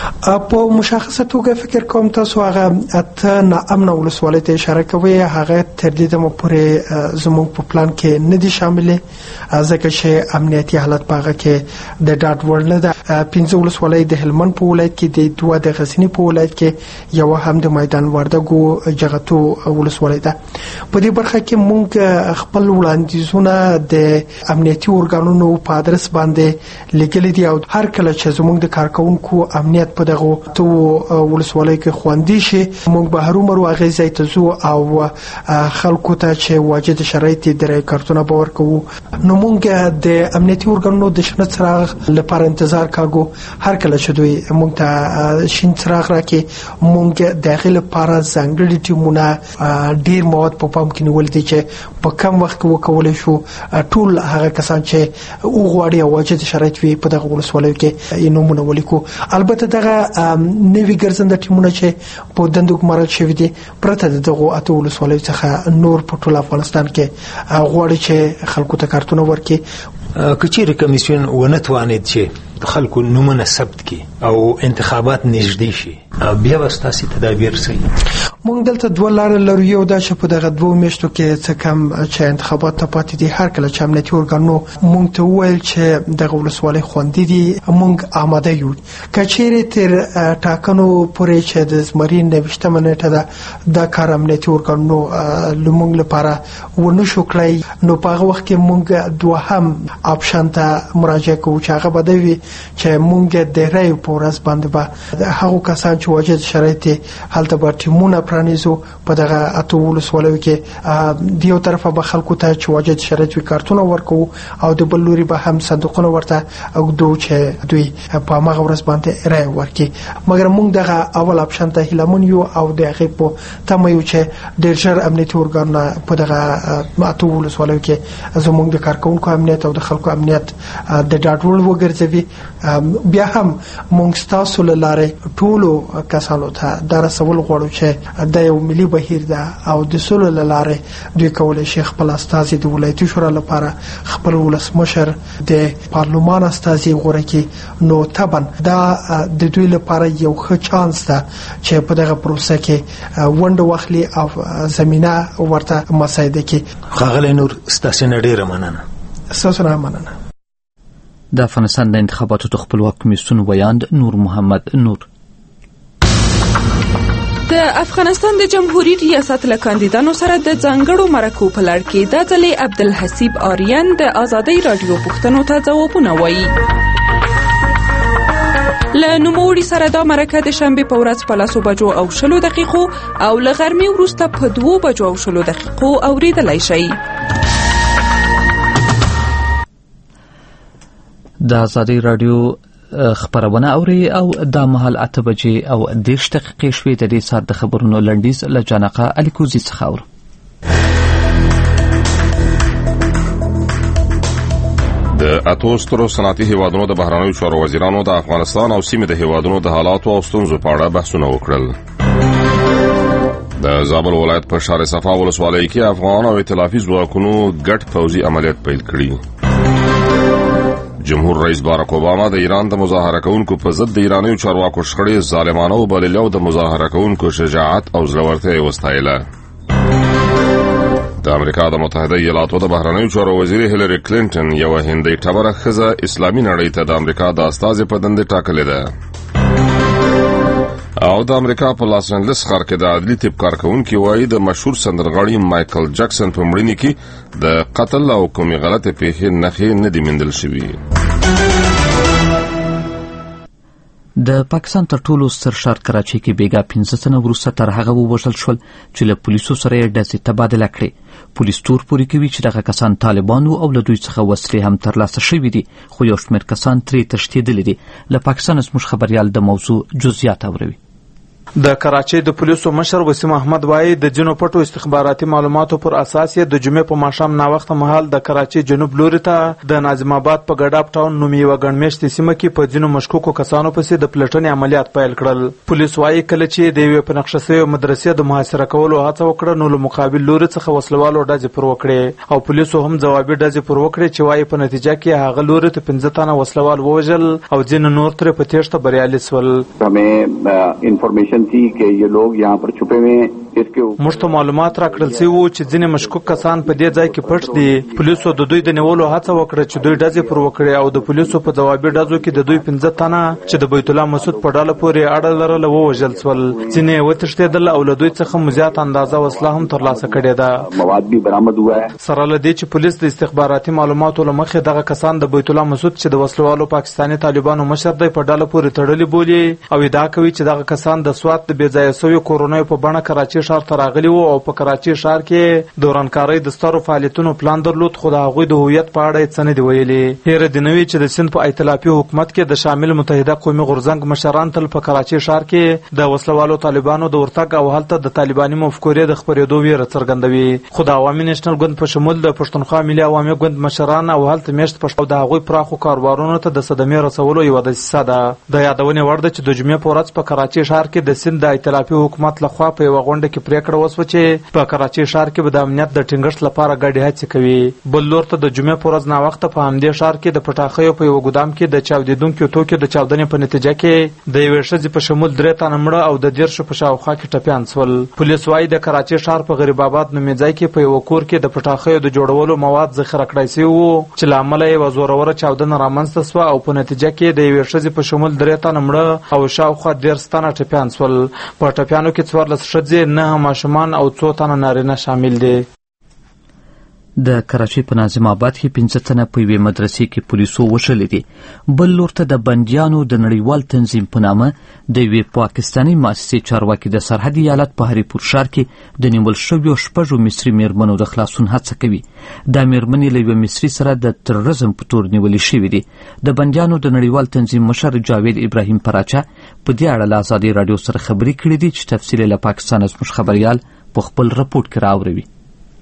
په مشخصه توګه فکر کوم تاسو هغه اته ناامنه ولسوالۍ ته اشاره کوئ. هغه تر دې دمه پورې زموږ په پلان کې نه دي شاملې ځکه چې امنیتي حالت په هغه کې د ډاډ وړ نه ده. پنځه ولسوالۍ د هلمند په ولایت کې دي، دوه د غزني په ولایت کې، یو هم د میدان وردګو جغتو ولسوالۍ ده. په دې برخه کې موږ خپل وړاندیزونه د امنیتي ارګانونو په ادرس باندې لګلې دي او هر کله چې زموږ د کارکونکو امنیت په دغه تو ولسوالۍ کې خوندي شي موږ به هرومرو هغه ځای ته ځو او خلکو ته چې واجد شرایط د رای کارتونه به ورکوو. نو موږ د امنیتي ارګانونو د شنه څراغ لپاره انتظار کاږو. هر کله چې دوی موږ ته شین څراغ راکړي موږ د هغې لپاره ځانګړي ټیمونه ډېر مواد په پام کې نیولي دي چې په کم وخت کې وکولی شو ټول هغه کسان چې وغواړي او واجد شرایط وي په دغه ولسوالیو کې یې نومونه ولیکو. البته دغه نوي ګرځنده ټیمونه چې په دندو ګمارل شوي دي پرته د دغو اته ولسوالیو څخه نور په ټول افغانستان کې غواړي چې خلکو ته کارتونه ورکړي. که چیرې کمیسیون ونه توانید چې خلکو نومونه ثبت کړي او انتخابات نږدې شي بیا به ستاسې تدابیر څه وي؟ موږ دلته دوه لارې لرو. یو دا چې په دغه دوو میاشتو کې څه کم چې انتخابات ته پاتې دي هر کله چې امنیتي ارګانونو موږ ته وویل چې دغه ولسوالۍ خوندي دي موږ آماده یو. که چیرې تر ټاکنو پورې چې د زمري نویشتمه نیټه ده دا کار امنیتي ارګانونو لمونږ لپاره ونه شو کړی نو په هغه وخت کې موږ دوهم آپشن ته مراجعه کوو چې هغه به دا وي چې موږ د رایو په ورځ باندې به هغو کسان چې واجد شرایط هلته به ټیمونه پرانیزو په دغه اته ولسوالیو کې د یو طرفه به خلکو ته چې واجد شرایط وي کارتونه ورکوو او د بل لوري به هم صندوقونه ورته اږدو چې دوی په هماغه ورځ باندې رای ورکړي. مګر موږ دغه اول آپشن ته هیلهمن یو او د هغې په تمه یو چې ډېر ژر امنیتي ارګانونه په دغه اته ولسوالیو کې زموږ د کارکوونکو امنیت او د خلکو امنیت د ډاډ وړ وګرځوي بیا هم موږ ستاسو له لارې ټولو کسانو ته دا رسول غواړو چې د یو ملي بهیر ده او د سولې له لارې دوی کولی شي خپل استازي د ولایتي شورا لپاره خپل ولسمشر د پارلمان استازي غوره کړي، نو طبعا دا د دوی لپاره یو ښه چانس ده چې په دغه پروسه کې ونډه واخلي او زمينه ورته مساعده کړي. ښاغلی نور، ستاسو نه ډیره مننه. ستاسو نه مننه. د افغانستان د انتخاباتو د خپلواک کمیسیون ویاند نور محمد نور. د افغانستان د جمهوریت ریاست له کاندیدانو سره د ځانګړو مرکو په لړ کې د ځلې عبدالحسیب آریان د آزادۍ رادیو پوښتنو ته ځوابونه وایي. له نوموړي سره دا مرکه د شنبې په ورځ په لسو بجو او شلو دقیقو او له غرمې وروسته په دوو بجو او شلو دقیقو اوریدلی شئ. د آزادۍ رادیو خبرونه اوري او دا مهال اته بجې او دېرش دقیقې شوې. د دې ساعت د خبرونو لنډیز له جانقه الیکوزي څخه اورو. د اتو سترو صنعتي هیوادونو د بهرنیو چارو وزیرانو د افغانستان او سیمې د هیوادونو د حالاتو او ستونزو په اړه بحثونه وکړل. د زابل ولایت په شهر صفا ولسوالۍ کې افغان او ائتلافي ځواکونو ګډ پوځي عملیات پیل کړي. جمهور رئیس باراک اوباما د ایران د مظاهره کوونکو په ضد د ایرانیو چارواکو شخړې ظالمانه وبللې او د مظاهره کوونکو شجاعت او زړورتیا یې وستایله. د امریکا د متحده ایالاتو د بهرنیو چارو وزیر هیلری کلینټن یوه هندۍ ټبره ښځه اسلامي نړۍ ته د امریکا د استازي په دندې ټاکلې ده. او د امریکا په لاس انجلس ښار کې د عدلي طب کارکوونکي وایي د مشهور سندرغاړي مایکل جکسن په مړینې کې د قتل او کومې غلطې پیښې نښې نه دي موندل شوي. د پاکستان تر ټولو ستر ښار کراچۍ کې بیګا پنځه تنه وروسته تر هغه ووژل شول چې له پولیسو سره یې ډزې تبادله کړې. پولیس تور پورې کوي چې دغه کسان طالبان وو او له دوی څخه وسلې هم ترلاسه شوي دي، خو یو شمېر کسان ترې تښتېدلي دي. له پاکستان زموږ خبریال د موضوع جزئیات اوروي. د کراچۍ د پولیسو مشر وسیم احمد وایي د جنو پټو استخباراتي معلوماتو پر اساس یې د جمعې په ماښام ناوخته مهال د کراچۍ جنوب لوري ته د ناظم آباد په ګډاب ټاون نومي یوه ګڼمېشتې سیمه کې په ځینو مشکوکو کسانو پسې د پلټنې عملیات پیل کړل. پولیس وایي کله چې د یوې په نقشه شوې مدرسې د محاصره کولو هڅه وکړه نو له مقابل لوري څخه وسلوالو ډزې پر وکړې او پولیسو هم ځوابي ډزې پر وکړې چې وایي په نتیجه کې هغه لوري ته پنځه تنه وسلوال ووژل او ځینې نور ترې په تېښته بریالي شول. موږ ته معلومات راکړل شوي وو چې ځینې مشکوک کسان په دې ځای کې پټ دي. پولیسو د دوی د نیولو هڅه وکړه چې دوی ډزې پر وکړي او د پولیسو په ځوابي ډزو کې د دوی پنځه تنه چې د بیت الله مسعود په ډله پورې اړه لرله ووژل شول. ځینې یې وتښتېدل او له دوی څخه مو زیات اندازه وسله هم ترلاسه کړې ده. سره له دې چې پولیس د استخباراتي معلوماتو له مخې دغه کسان د بیت الله مسعود چې د وسلوالو پاکستاني طالبانو مشر دی په ډله پورې تړلي بولي او ادعا کوي چې دغه کسان د سوات د بې ځایه شویو کورونو په بڼه کراچۍ ښار ته راغلي وو او په کراچۍ ښار کې د ورانکارۍ د سترو فعالیتونو پلان درلود، خو د هغوی د هویت په اړه یې څه نه دي ویلي. هیره دې نه وي چې د سیند په ائتلافي حکومت کې د شامل متحده قومي غورځنګ مشران تل په کراچۍ ښار کې د وسلوالو طالبانو د ورتګ او هلته د طالباني مفکورې د خپرېدو ویره څرګندوي. خو د عوامي نېشنل ګوند په شمول د پښتونخوا ملي عوامي ګوند مشران او هلته میشت پښتو د هغوی پراخو کاروبارونو ته د صدمې رسولو یوه دسیسه ده. د یادونې وړ ده چې د جمعې په ورځ په کراچۍ ښار کې د سیند د ائتلافي حکومت لخوا په یوه غونډه کې پریکړه وشوه چې په کراچۍ ښار کې به د امنیت د ټینګښت لپاره ګډې هڅې کوي. بل لور ته د جمعې په ورځ ناوخته په همدې ښار کې د پټاخیو په یوه ګودام کې د چاودېدونکو توکو د چاودنې په نتیجه کې د یوې ښځې په شمول درې تنه مړه او د دېرشو په شاوخوا کې ټپیان شول. پولیس وایي د کراچۍ ښار په غریب آباد نومي ځای کې په یوه کور کې د پټاخیو د جوړولو مواد ذخیره کړای شوي وو چې له امله یې یوه زوروره چاودنه رامنځته شوه او په نتیجه کې د یوې ښځې په شمول درې تنه مړه او شاوخوا دېرش تنه ټپیان شول. په ټپیانو کې څوارلس ښځې، نهه ماشومان او څو تنه نارینه شامل دي. د کراچۍ په ناظم آباد کې پنځه تنه په یوې مدرسې کې پولیسو وژلي دي. بل لور ته د بندیانو د نړیوال تنظیم په نامه د یوې پاکستاني مؤسسې چارواکي د سرحدي ایالت په هریپور ښار کې د نیول شویو شپږو مصري میرمنو د خلاصون هڅه کوي. دا میرمنې له یوه مصري سره د تروریزم په تور نیولې شوي دي. د بندیانو د نړیوال تنظیم مشر جاوید ابراهیم پراچا په دې اړه له ازادۍ راډیو سره خبرې کړې دي چې تفصیل له پاکستان زموږ خبریال په خپل رپورټ کې راوړوي.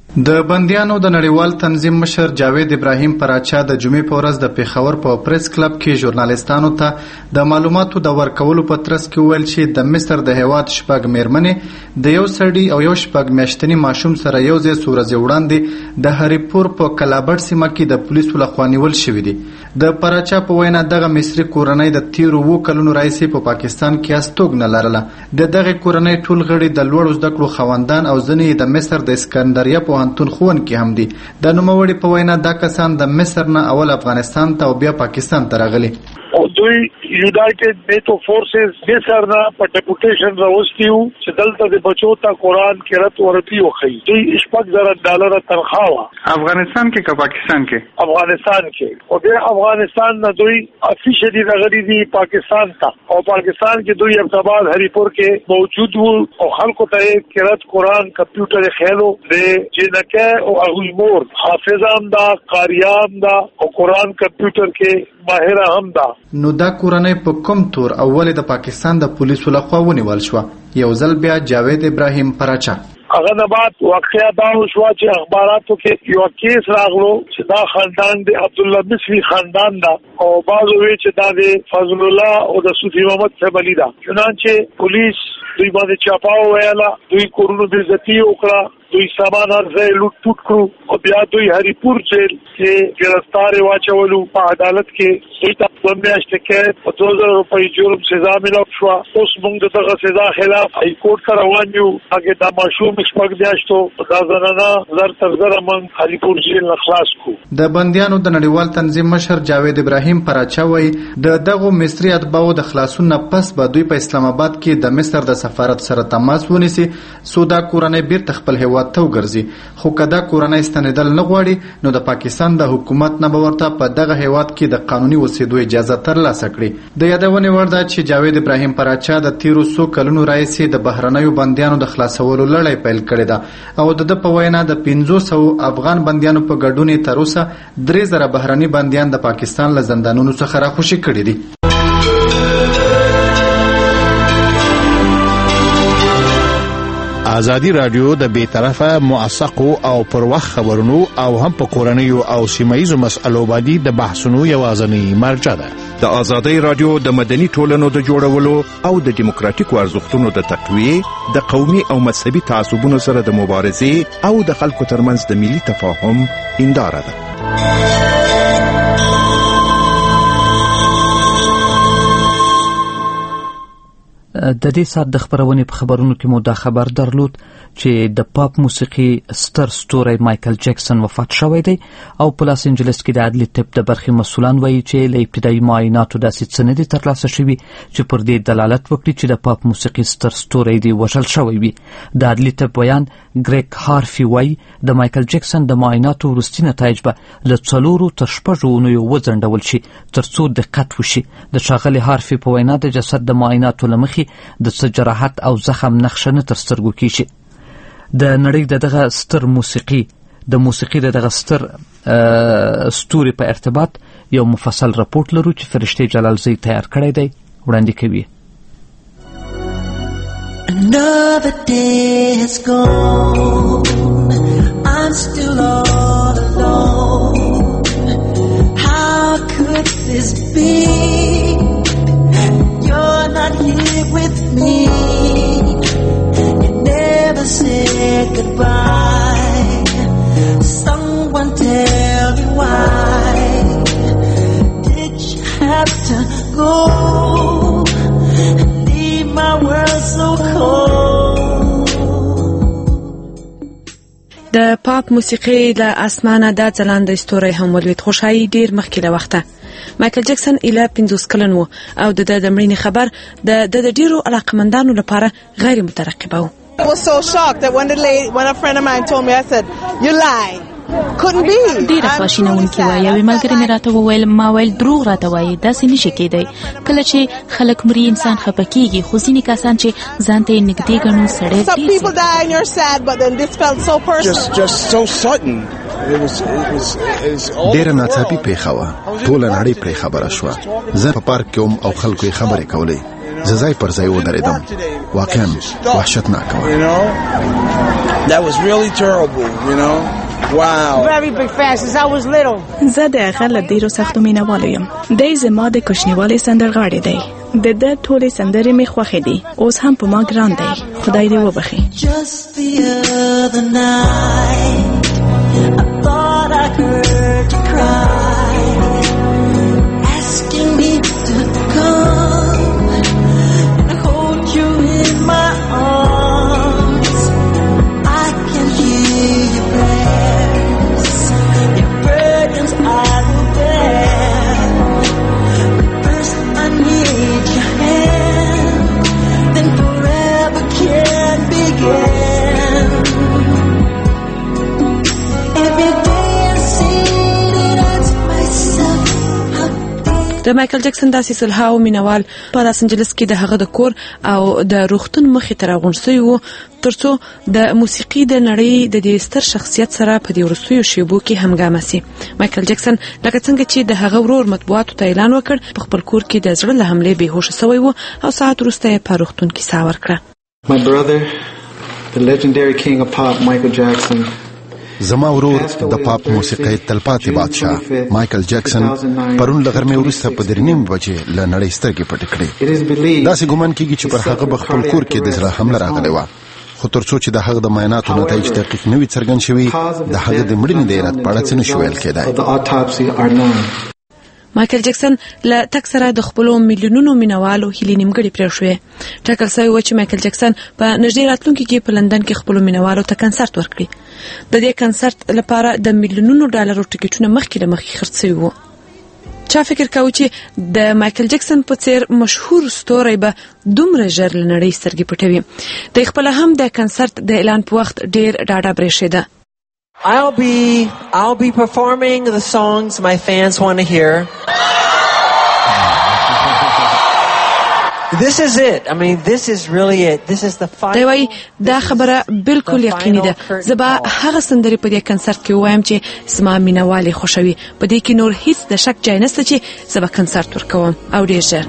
د بندیانو د نړیوال تنظیم مشر جاوید ابراهیم پراچا د جمعې په ورځ د پیښور په پریس کلب کې ژورنالیستانو ته د معلوماتو د ورکولو په ترڅ کې وویل چې د مصر د هیواد شپږ میرمنې د یو سړي او یو شپږ میاشتني ماشوم سره یو ځای څو ورځې وړاندې د هریپور په کلابټ سیمه کې د پولیسو لخوا نیول شوي دي. د پراچا په وینا دغه مصري کورنۍ د تیرو اووه کلونو راهیسې په پاکستان کې استوګنه لرله. د دغې کورنۍ ټول غړي د لوړو زده کړو خاوندان او ځینې د مصر د اسکندریه پوهنتون ښوونکي هم دي. د نوموړي په وینا دا کسان د مصر نه اول افغانستان ته او بیا پاکستان ته راغلي. دوی یونایټډ نیټو فورسز مصر نه په ډیپوټیشن راوستي وو چې دلته د بچو ته قرآن قرات ورته وخی. دوی شپږ زره ډالر تنخواه وا افغانستان کې که پاکستان کې افغانستان کې او د افغانستان نه دوی افیشلی راغلي دي پاکستان ته او پاکستان کې دوی ابتباد هریپور کې موجود وو او خلکو ته قرات قرآن کمپیوټر خېلو د جنکه او اغویمور حافظام دا قاریام دا او قرآن کمپیوټر کې ماهر هم دا. نو دا کورنۍ په کوم تور اول د پاکستان د پولیسو لخوا ونیول شو؟ یو ځل بیا جاوید ابراهیم پراچا هغه نه بعد واقعیا دا شو چې اخباراتو کې یو کیس راغلو چې دا خاندان د عبدالله مصری خاندان دا او بعضو وی چې دا د فضل الله او د صوفي محمد سبلی دا. چنانچه پولیس دوی باندې چاپاو ویلا، دوی کورونو د عزتي وکړه، دوی سامان ارزه لوټ پوټ کړو او بیا دوی هریپور جیل کې گرفتار واچولو. په عدالت کې دوی ته په میاشت کې په دوه زره روپۍ جرم سزا ملو شو. اوس موږ دغه سزا خلاف های کورټ ته روان یو. هغه د ماشوم شپږ میاشتو دا زنانه زر تر زر موږ هریپور جیل نه خلاص کو. د بندیانو د نړیوال تنظیم مشر جاوید ابراهیم پراچا وایي د دغو مصري اتباعو د خلاصون نه پس به دوی په اسلام آباد کې د مصر د سفارت سره تماس ونیسي څو دا کورنۍ بیرته خپل هیواد ته وګرځي. خو که دا کورنۍ ستنېدل نه غواړي نو د پاکستان د حکومت نه به ورته په دغه هیواد کې د قانوني اوسېدو اجازه ترلاسه کړي. د یادونې وړ ده چې جاوید ابراهیم پراچا د تیرو څو کلونو راهیسې د بهرنیو بندیانو د خلاصولو لړۍ پیل کړې ده او د ده په وینا د پنځو سوو افغان بندیانو په ګډون یې تر اوسه درې زره بهرني بندیان د پاکستان له زندانونو څخه راخوشي کړي دي. ازادي رادیو د بې طرفه موثقو او پر وخت خبرونو او هم په کورنیو او سیمایي مسألو باندې د بحثونو یوازینی مرجع ده. د ازادي رادیو د مدني ټولنو د جوړولو او د دیموکراتیکو ارزښتونو د تقویې، د قومي او مذهبي تعصبونو سره د مبارزې او د خلکو ترمنځ د ملي تفاهم هنداره ده. د دې سات د خبرونې په خبرونو کې مو دا خبر درلود چې د پاپ موسیقي ستر ستوری مایکل جکسن وفات شوی دی او په لاس انجلس کې د عدلي طب د برخې مسؤلان وایي چې له ابتدایي معایناتو داسې څه نه دي ترلاسه شوي چې پر دې دلالت وکړي چې د پاپ موسیقي ستر ستوری دی وژل شوی وي. د عدلي طب بیان ګریګ هارفي وایي د مایکل جکسن د معایناتو وروستي نتایج به له څلورو تر شپږو اونیو وځنډول شي تر څو دقت وشي. د ښاغلي هارفي په وینا د جسد د معایناتو له مخې د څه جراحت او زخم نښه نه تر سترګو کیږي. د نړۍ د دغه ستر موسیقي د موسیقي د دغه ستر ستوري په ارتباط یو مفصل راپورټ لرو چې فرشته جلالزی تیار کړی دی، وړاندې کوي. Another day has gone, I'm still all alone. How could this be? You're not here with me. You never said goodbye. Someone tell me why did you have to go and leave my world so cold? د پاپ موسیقي له اسمانه دا ځلانده ستوری هم ولوید. خوشحالي ډیر مخکې له وخته. مایکل جکسن اله پنځوس کلن و او د د مړینې خبر د د ډیرو علاقمندانو لپاره غیر مترقبه و. I was so shocked that when the lady, when a friend of mine told me, I said, "You lie." Couldn't be. ډیره خواشینونکې وه. یوې ملګرې مې راته وویل، ما ویل دروغ راته وایي، داسې نشي کېدی. کله چې خلک مري انسان خفه کېږي، خو ځینې کسان چې ځان ته یې نږدې ګڼو سړی Some people die and you're sad, but then this felt so personal. Just, just so sudden. It was, it was, it was all ډیره ناڅاپي پیښه وه. ټوله نړۍ پرې خبره شوه. زه په پارک کې وم او خلکو یې خبرې کولې. زه ځای پر ځای ودرېدم. واقعا وحشتناک و. That was really terrible, you know. Wow. Very big fan since I was little. زه د هغه له ډېرو سختو مینهوالو یم. دی زما د کوچنیوالي سندرغاړی دی. د ده ټولې سندرې مې خوښې دي. اوس هم په ما ګران دی. خدای دې وبخي. Just the other night I thought I heard you cry, asking me to come and hold you in my arms. I can hear your prayers, your burdens I will bear. But first I need your hand, then forever can begin. Every day I see it as myself. د مایکل جکسن داسې سلهاو مینوال په لاس انجلس کې د هغه د کور او د روغتون مخې ته راغونډ شوي وو ترڅو د موسیقي د نړۍ د دې ستر شخصیت سره په دې وروستیو شیبو کې همګامه سي. مایکل جکسن لکه څنګه چې د هغه ورور مطبوعاتو ته اعلان وکړ په خپل کور کې د زړه له حملې بېهوشه سوی و او ساعت وروسته یې په روغتون کې ساه ورکړه. My brother, the legendary king of pop, Michael Jackson. زما ورور د پاپ موسیقۍ تلپاتې بادشاه مایکل جکسن پرون له غرمې وروسته په درې نیم بجې له نړۍ سترګې پټې کړې. داسې ګمان کېږي چې پر هغه به خپل کور کې د زړه حمله راغلې وه، خو تر څو چې د هغه د معایناتو نتایج دقیق نه وي څرګند شوي د هغه د مړینې د علت په اړه څه نشي ویل کېدای. مایکل جکسن له تک سره د خپلو میلیونونو مینوالو هیلې نیمګړې پرېښوې. ټاکل شوی و چې مایکل جکسن په نږدې راتلونکي کې په لندن کې خپلو مینوالو ته کنسرت ورکړي. د دې کنسرت لپاره د میلیونونو ډالرو ټکټونه مخکې له مخکې خرڅ شوي وو. چا فکر کاوه چې د مایکل جکسن په څیر مشهور ستوری به دومره ژر له نړۍ سترګې پټوي. د خپله هم د کنسرت د اعلان په وخت ډېر ډاډه برېښېده. I'll be I'll be performing the songs my fans want to hear. This is it. I mean, this is really it. This is the final. دی وای دا خبره بالکل یقیني ده. زه به هغه سندرې په دې کنسرت کې وایم چې زما مینوالي خوښوي. په دې کې نور هیڅ د شک ځای نشته چې زه به کنسرت ورکوم او ډېر ژر.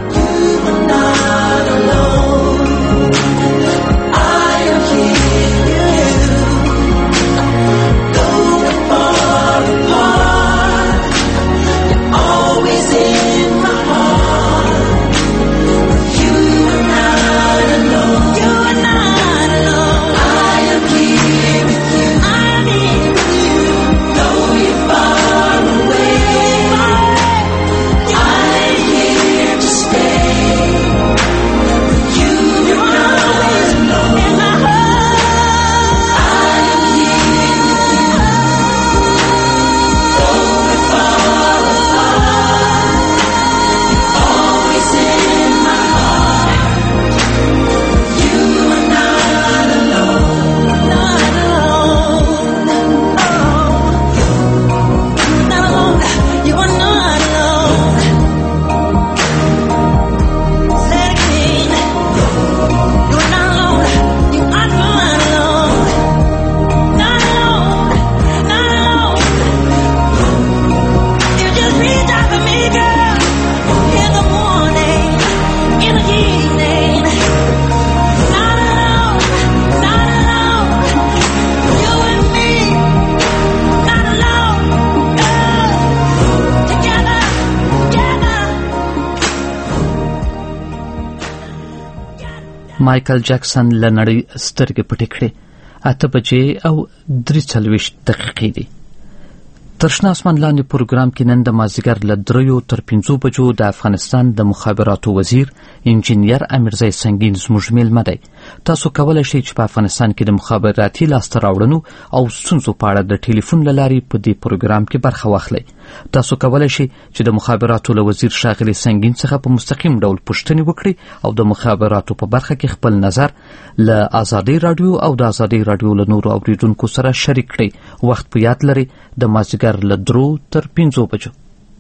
مایکل جکسن له نړۍ سترګې پټې کړې. اته بجې او درې څلوېښت دقیقې دي. تر شنه اسمان لاندې پروګرام کې نن د مازدیګر له دریو تر پنځو بجو د افغانستان د مخابراتو وزیر انجینیر امیرزی سنگین زموږ میلمه دی. تاسو کولی شئ چې په افغانستان کې د مخابراتي لاسته راوړنو او ستونزو په اړه د ټلیفون له لارې په دې پروګرام کې برخه واخلئ. تاسو کولی شئ چې د مخابراتو له وزیر ښاغلي سنگین څخه په مستقیم ډول پوښتنې وکړئ او د مخابراتو په برخه کې خپل نظر له ازادۍ راډیو او د ازادۍ راډیو له نورو اوریدونکو سره شریک کړئ. وخت په یاد لرئ د مازدیګر له درو تر پنځو بجو.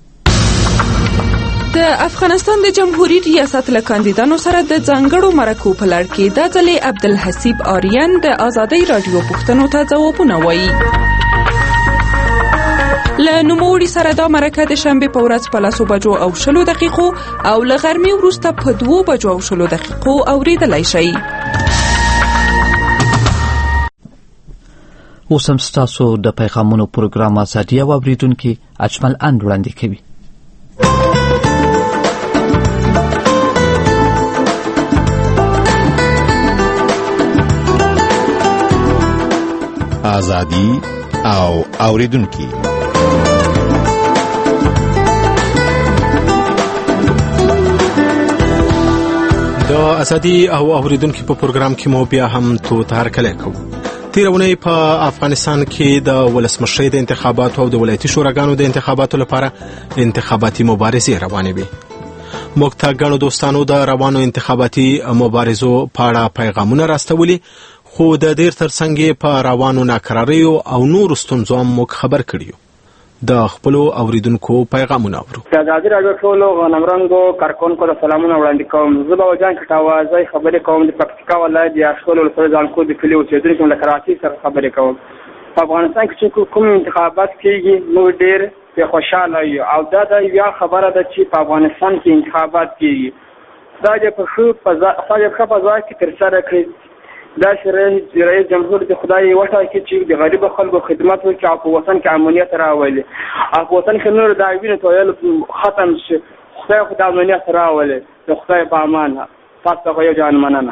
د افغانستان د جمهوریت ریاست له کاندیدانو سره د ځانګړو مرکو په لړ کې دا ځلې عبدالحسیب آریان د ازادۍ راډیو پوښتنو ته ځوابونه وایي. له نوموړي سره دا مرکه د شنبې په ورځ په لسو بجو او شلو دقیقو او له غرمې وروسته په دوو بجو او شلو دقیقو اورېدلی شئ. اوس هم ستاسو د پیغامونو پروګرام ازادي او اورېدونکي اجمل اند وړاندې کوي. ازادي او اوریدونکي. د ازادي او اوریدونکي په پروګرام کې مو بیا هم تو تار کله کوو. تیرونه په افغانستان کې د ولسمشرۍ د انتخاباتو او د ولایتي شوراګانو د انتخاباتو لپاره انتخاباتي مبارزې روانې وي. موږ ته ګڼو دوستانو د روانو انتخاباتي مبارزو په اړه پیغامونه راستولي، خو د ډېر ترڅنګ په روانو ناکراریو او نورو ستونزو هم موږ خبر کړیو. د خپلو اوریدونکو پیغامونه اورو. د ازادي راډیو ټولو غنمرنګو کارکونکو ته سلامونه وړاندې کوم. زه به وجان کټاوازی خبرې کوم د پکتیکا ولایت د اشغال ولسوالۍ ځانکو د کلي اوسېدونکو له کراچۍ سره خبرې کوم. په افغانستان کې چې کوم انتخابات کېږي موږ ډېر پرې خوشحاله یو او دا د یوه خبره ده چې په افغانستان کې انتخابات کېږي. دا د په ښه فضا کې ترسره کړي. دا رئیس جمهور د خدای وټاکي چې د غریبو خلکو خدمت وکړي او په وطن کې امنیت راولي او په وطن کې نور د وینې تویل ختم شي. خدای خو د امنیت راولي. د خدای په امان. تاسو ته یو جان مننه.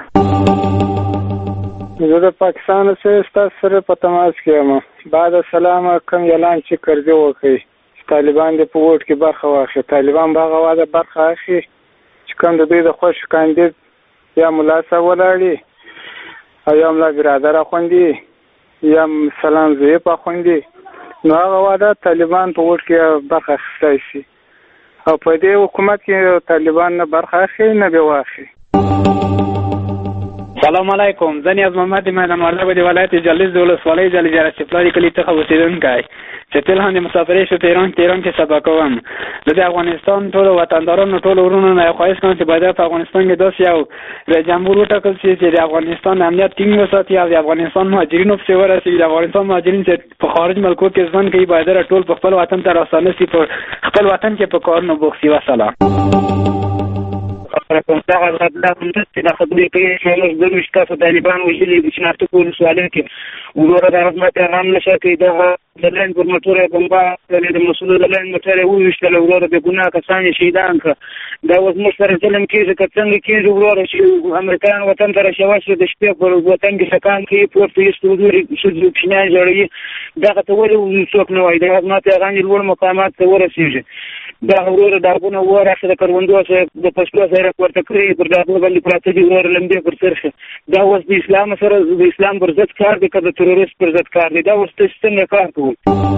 زه د پاکستان سره ستاسو سره په تماس کې یم. بعد السلام کوم اعلان چې کرځي وکړي طالبان د په ووټ کې برخه واخلي. طالبان باغه واده برخه اخلي چې کوم د دوی د خوښ کاندید یا ملا صاحب ولاړي او یا ملا برادر اخوندي یا سلام زیب اخوندي، نو هغه واده طالبان په ووټ کې برخه اخیستی شي او په دې حکومت کې طالبان نه برخه اخلي نه به واخلي. سلام علیکم. زه نیاز محمد یم د مردابه د ولایت جلز د ولسوالۍ جلجره چپلاري کلي څخه اوسېدونکی چې تل هم د مسافرۍ شو په ایران کې ایران کې سبا کوم. زه د افغانستان ټولو وطندارانو ټولو ورونو نه خواهش کوم چې باید په افغانستان کې داسې یو رئیس جمهور وټاکل شي چې د افغانستان امنیت ټینګ وساتي او د افغانستان مهاجرینو پسې ورسېږي. د افغانستان مهاجرین چې په خارج ملکو کې ژوند کوي باید ټول په خپل وطن ته راستانه شي، په خپل وطن کې په کارونو بوخت شي. وسلام. کوم څنګه غوډه چې د خبرې کوي چې موږ د روس تاسو طالبان وجلي د شناخته کول سوالونه کې ورور د رحمت رحم نشه کوي د لاین پر موټر بمبا د مسؤل د لاین موټر وښتل ورور د ګناه کسان شهیدان ک دا اوس موږ سره ظلم کېږي که څنګه کېږي ورور چې امریکایان وطن ته راشواشي د شپې پر وطن کې سکان کې پورته یې ستوري شوځي پښنان جوړي دا ته ولې څوک نه وای د رحمت غانې لوړ مقامات ته ورسېږي. دا ورور داغونه ورسره د کروندو سره د پښتو سره ورته کړی پر داغونه باندې پراته دي ور لمبه پر سرخه. دا اوس د اسلام سره د اسلام پر ضد کار دی که د تروریست پر ضد کار دی؟ دا اوس څنګه کار کوي؟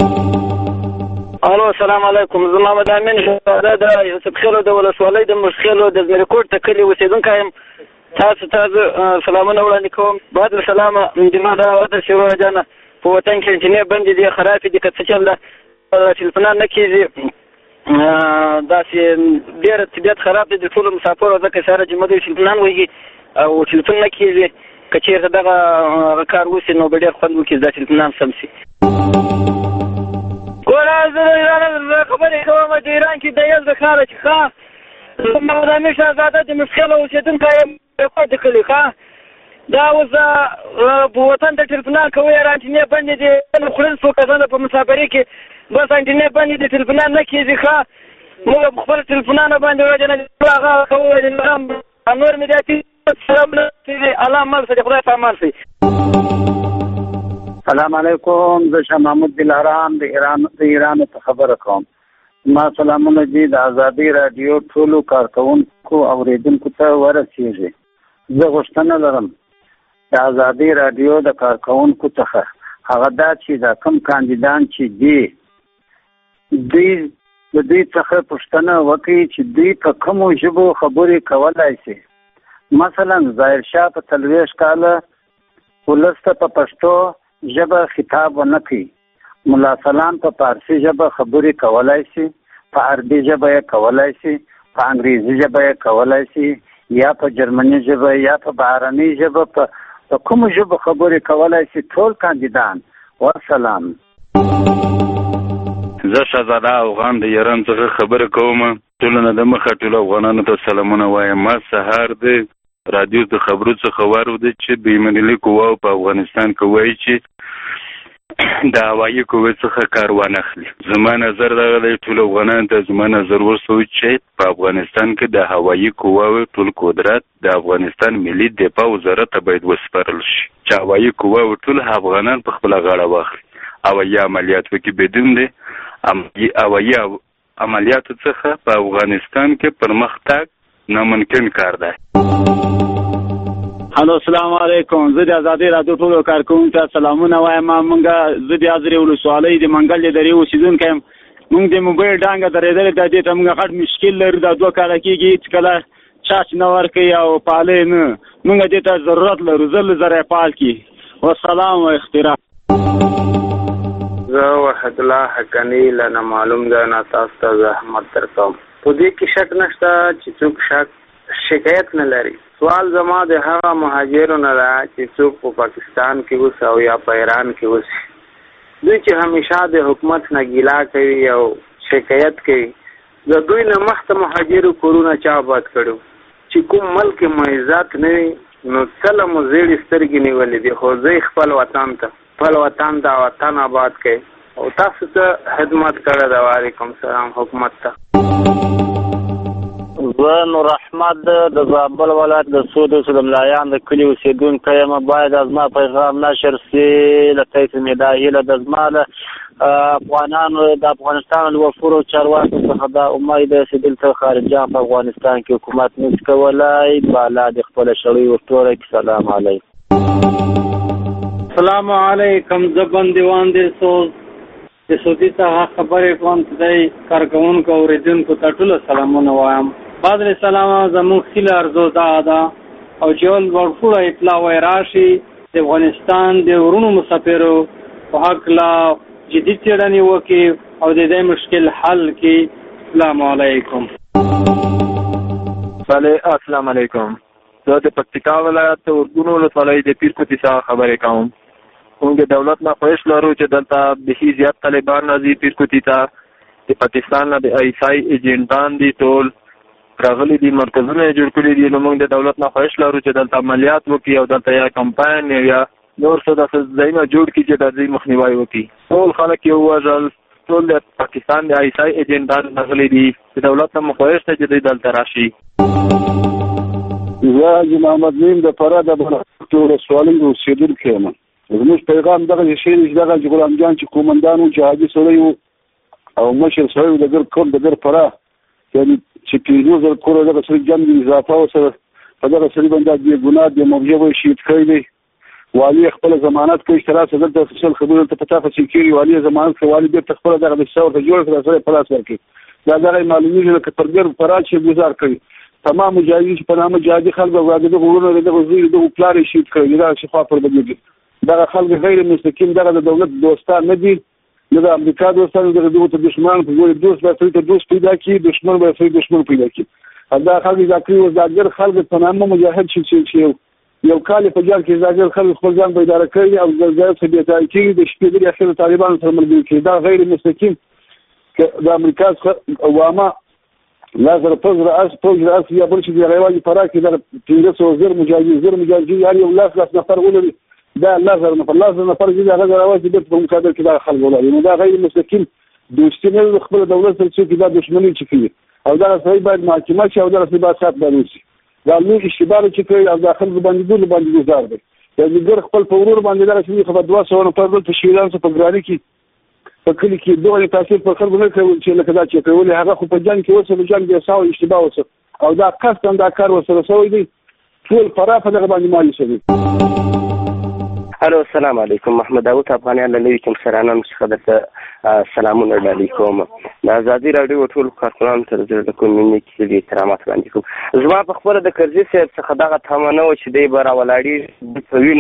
الو السلام علیکم. زه محمد امین شهزاده د یوسف خیلو د ولسوالۍ د مشخیلو د زمریکوټ ته کلي اوسېدونکی یم. تاسو ته سلامونه وړاندې کوم. بعد السلام. ما دا وده چې وجانه په وطن کې انجینر بندې دي خرابې دي که څه چل ده تلیفونان نه کېږي. داسې ډېر طبیعت خراب دی د ټولو مسافرو ځکه سره چې مګر تلیفونان وهي او تلیفون نه کېږي. که چېرته دغه کار وشي نو به ډېر خوند وکړي دا تلیفونان سم شي. ګوره زه د ایران خبرې کوم د ایران کې د یل د ښاره چې ښه محمد امین شهزاده د مسخیله اوسېدونکی یم د کلي ښه. دا اوس په وطن ته تلیفونان کوي انټینې بندې دي خوړل څو کسانه په مسافرۍ کې بس انټینې بندې دي تلیفونان نه کېږي ښه. موږ په خپل تلیفونانو باندې وجه نه هغه کوو نور میډیاتي الله مل شي خدای په امان شي. سلام علیکم. زه شاه محمود دلارام د ایران د ایران ته خبره کوم. ما سلامونه دي د ازادي رادیو ټولو کارکونکو اوریدونکو ته ورسیږي. زه غوښتنه لرم د ازادي رادیو د کارکونکو څخه هغه دا چې دا کوم کاندیدان چې دي دوی د دوی څخه پوښتنه وکړي چې دوی په کومو ژبو خبرې کولای شي. مثلا ظاهر شاه په څلوېښت کاله ولس ته په پښتو ژبه خطاب ونه کړي. ملا سلام په فارسي ژبه خبرې کولای شي، په عربي ژبه یې کولای شي، په انګریزي ژبه یې کولای شي، یا په جرمني ژبه یا په بهرنۍ ژبه په کومو ژبو خبرې کولای شي ټول کاندیدان. والسلام. زه شهزاده افغان د ایران څخه خبره کوم. ټولو نه د مخه ټولو افغانانو ته سلامونه وایم. ما سهار د رادیو د خبرو څخه واورېده چې بېمللي قواو په افغانستان کې وایي چې د هوایي قوې څخه کار وانخلي. زما نظر دغه دی، ټولو افغانانو ته زما نظر ورسوي چې په افغانستان کې د هوایي قواو ټول قدرت د افغانستان ملي دفاع وزارت ته باید وسپارل شي، چې هوایي قواو ټول افغانان په خپله غاړه واخلي. هوایي عملیات وکړي بدون د هوایي عملیاتو څخه په افغانستان کې پرمختګ ناممکن کار دی. الو السلام علیکم. زه د ازادي رادیو ټولو کارکوونکو ته سلامونه وایم. مونږه زه د ازرې ولسوالۍ د منګل د درې اوسېدونکی یم. مونږ د موبایل ډانګه درېدلې ده، دې ته مونږ غټ مشکل لرو. دا دوه کاله کېږي هېڅ کله چارج نه ورکوي او پالې نه. مونږ دې ته ضرورت لرو، زر له زره یې پال کړي. والسلام و احترام. زه وحد الله حقاني له نامعلوم ځای نه تاسو ته زحمت درکوم. په دې کې شک نشته چې څوک شک شکایت نه لري. سوال زما د هغه مهاجرو نه ده چې څوک په پاکستان کې اوسي او یا په ایران کې اوسي. دوی چې همیشه د حکومت نه ګیله کوي او شکایت کوي، د دوی نه مخته مهاجرو کورونه چا آباد کړو چې کوم ملک مو عزت نه وي نو کله مو زیړې سترګې نیولې دي. خو زه خپل وطن ته خپل وطن ته وطن آباد کوي او تاسو ته خدمت کړی ده. وعلیکم سلام حکومت ته. زه نور احمد د زابل ولایت د سود سلملایان د کلي اوسېدونکی یم. باید از ما پیغام نشر سي له تاسو مې دا هیله د زما له افغانانو د افغانستان له وفورو چارواکو څخه دا امید ده چې دلته خارجیان په افغانستان کې حکومت نشي کولی. بالا د خپله شړۍ ورتوره کړي. سلام علیکم. السلام علیکم. زه بندیوان د سوز د سعودي څخه خبرې کوم. خدای کارکوونکو او اورېدونکو ته ټولو سلامونه وایم. بعد السلام. زموږ خیله ارزو دا ده او چې ول ورفوړه اطلاع وای راشي د افغانستان د ورونو مسافرو په هکله جدي څېړنې وکړي او د دې مشکل حل کړي. السلام علیکم. بله السلام علیکم. زه د پکتیکا ولایت اردن ولسوالۍ د پیر کوټي څخه خبرې کوم. موږ د دولت نه خواهش لرو چې دلته بیخي زیات طالبان راځي پیر کوټي ته. د پاکستان نه د ایسای ایجنټان دي ټول راغلي دي، مرکزونه یې جوړ کړي دي. نو موږ د دولت نه خواهش لرو چې دلته عملیات وکړي او دلته یا کمپاین یا نور څه داسې ځایونه جوړ کړي چې د دې مخنیوی وکړي. ټول خلک یې ووژل، ټول د پاکستان د ایسای ایجنټان راغلي دي. د دولت نه مو خواهش دی چې دوی دلته راشي. زه حاجي محمد نیم د فراه د بلخ ولسوالۍ اوسېدونکی یم. زموږ پیغام دغه شی دی چې دغه غلام جان چې قومندان و، جهادي سړی و او مشر سړی و د ګر کور د ګر فراه، یعنې چې پنځه زره کوره دغه سړي جنګ اضافه ورسره په دغه سړي باندې بې ګناه بې موجبه یې شهید کړی دی. والي خپله ضمانت کوي چې راسه دلته سل خبرې دلته په تا پسې کېږي. والي ضمانت کوي، والي بېرته خپله دغه دسیسه ورته جوړه کړه، سړی په لاس ورکړي. دا دغه یې معلومېږي لکه پر ګر فراه چې ګزار کوي. تمام مجاهدین چې په نامه جهادي خلک او د دغه وروڼه د دغه زوی د دغه پلار یې شهید کړی، دغه شفا پر بدلېږي. دغه خلک غیر مستقیم دغه د دولت دوستان نه دي، نه د امریکا دوستان، دغه دغه ته دشمنان په ګوري دوست به سړي ته دوست پیدا کړي، دشمن به سړي دشمن پیدا کړي. دا خلک ذاکري او ځاګر خلک په نامه مجاهد شي چې یو کال په جال کې ځاګر خلک خپل ځان پیدا کړي او ځاګر څخه به ځای کېږي د شپې د اخر طالبان سره ملګري کړي. دا غیر مستقیم د امریکا څخه اوامه لازر پوز راس پوز راس یا بل چې د غیوالي فرا کې د پنځه سوه زر مجاهدین زر مجاهدین یاري او لاس لاس نفر ولري. دا لازر نفر لازر نفر چې هغه راوځي د په مقابل کې دا خلک ولري. نو دا غیر مستقیم دوستي نه خپل دولت سره چې دا دښمنی چې کوي او دا سړی باید محاکمه شي او دا سړی باید سات باندې شي. دا لوی اشتباه چې کوي او داخل باندې ګول باندې گزار دی. یعنی ګر خپل په ورور باندې دا چې خو دوه سوه نفر په شیران څخه په ګرانی کې په کلی کې دوه تاثیر پر خلکو نه کوي چې لکه دا چې کوي هغه خو په جنگ کې وسه جنگ یې ساو اشتباه وسه او دا قصد دا کار وسره سوی دی ټول فرا په دغه باندې مالي شوی. الو السلام علیکم. محمد داوود افغانیان له نوي کوم سرانم څخه درته سلامونه ډالۍ کوم. د ازادي راډیو ټول کارکونانو ته د کومینټي کې د احترامات وړاندې کوم. زما په خبره د کرزي صاحب څخه دغه تمنه و چې دی به راولاړي په وینو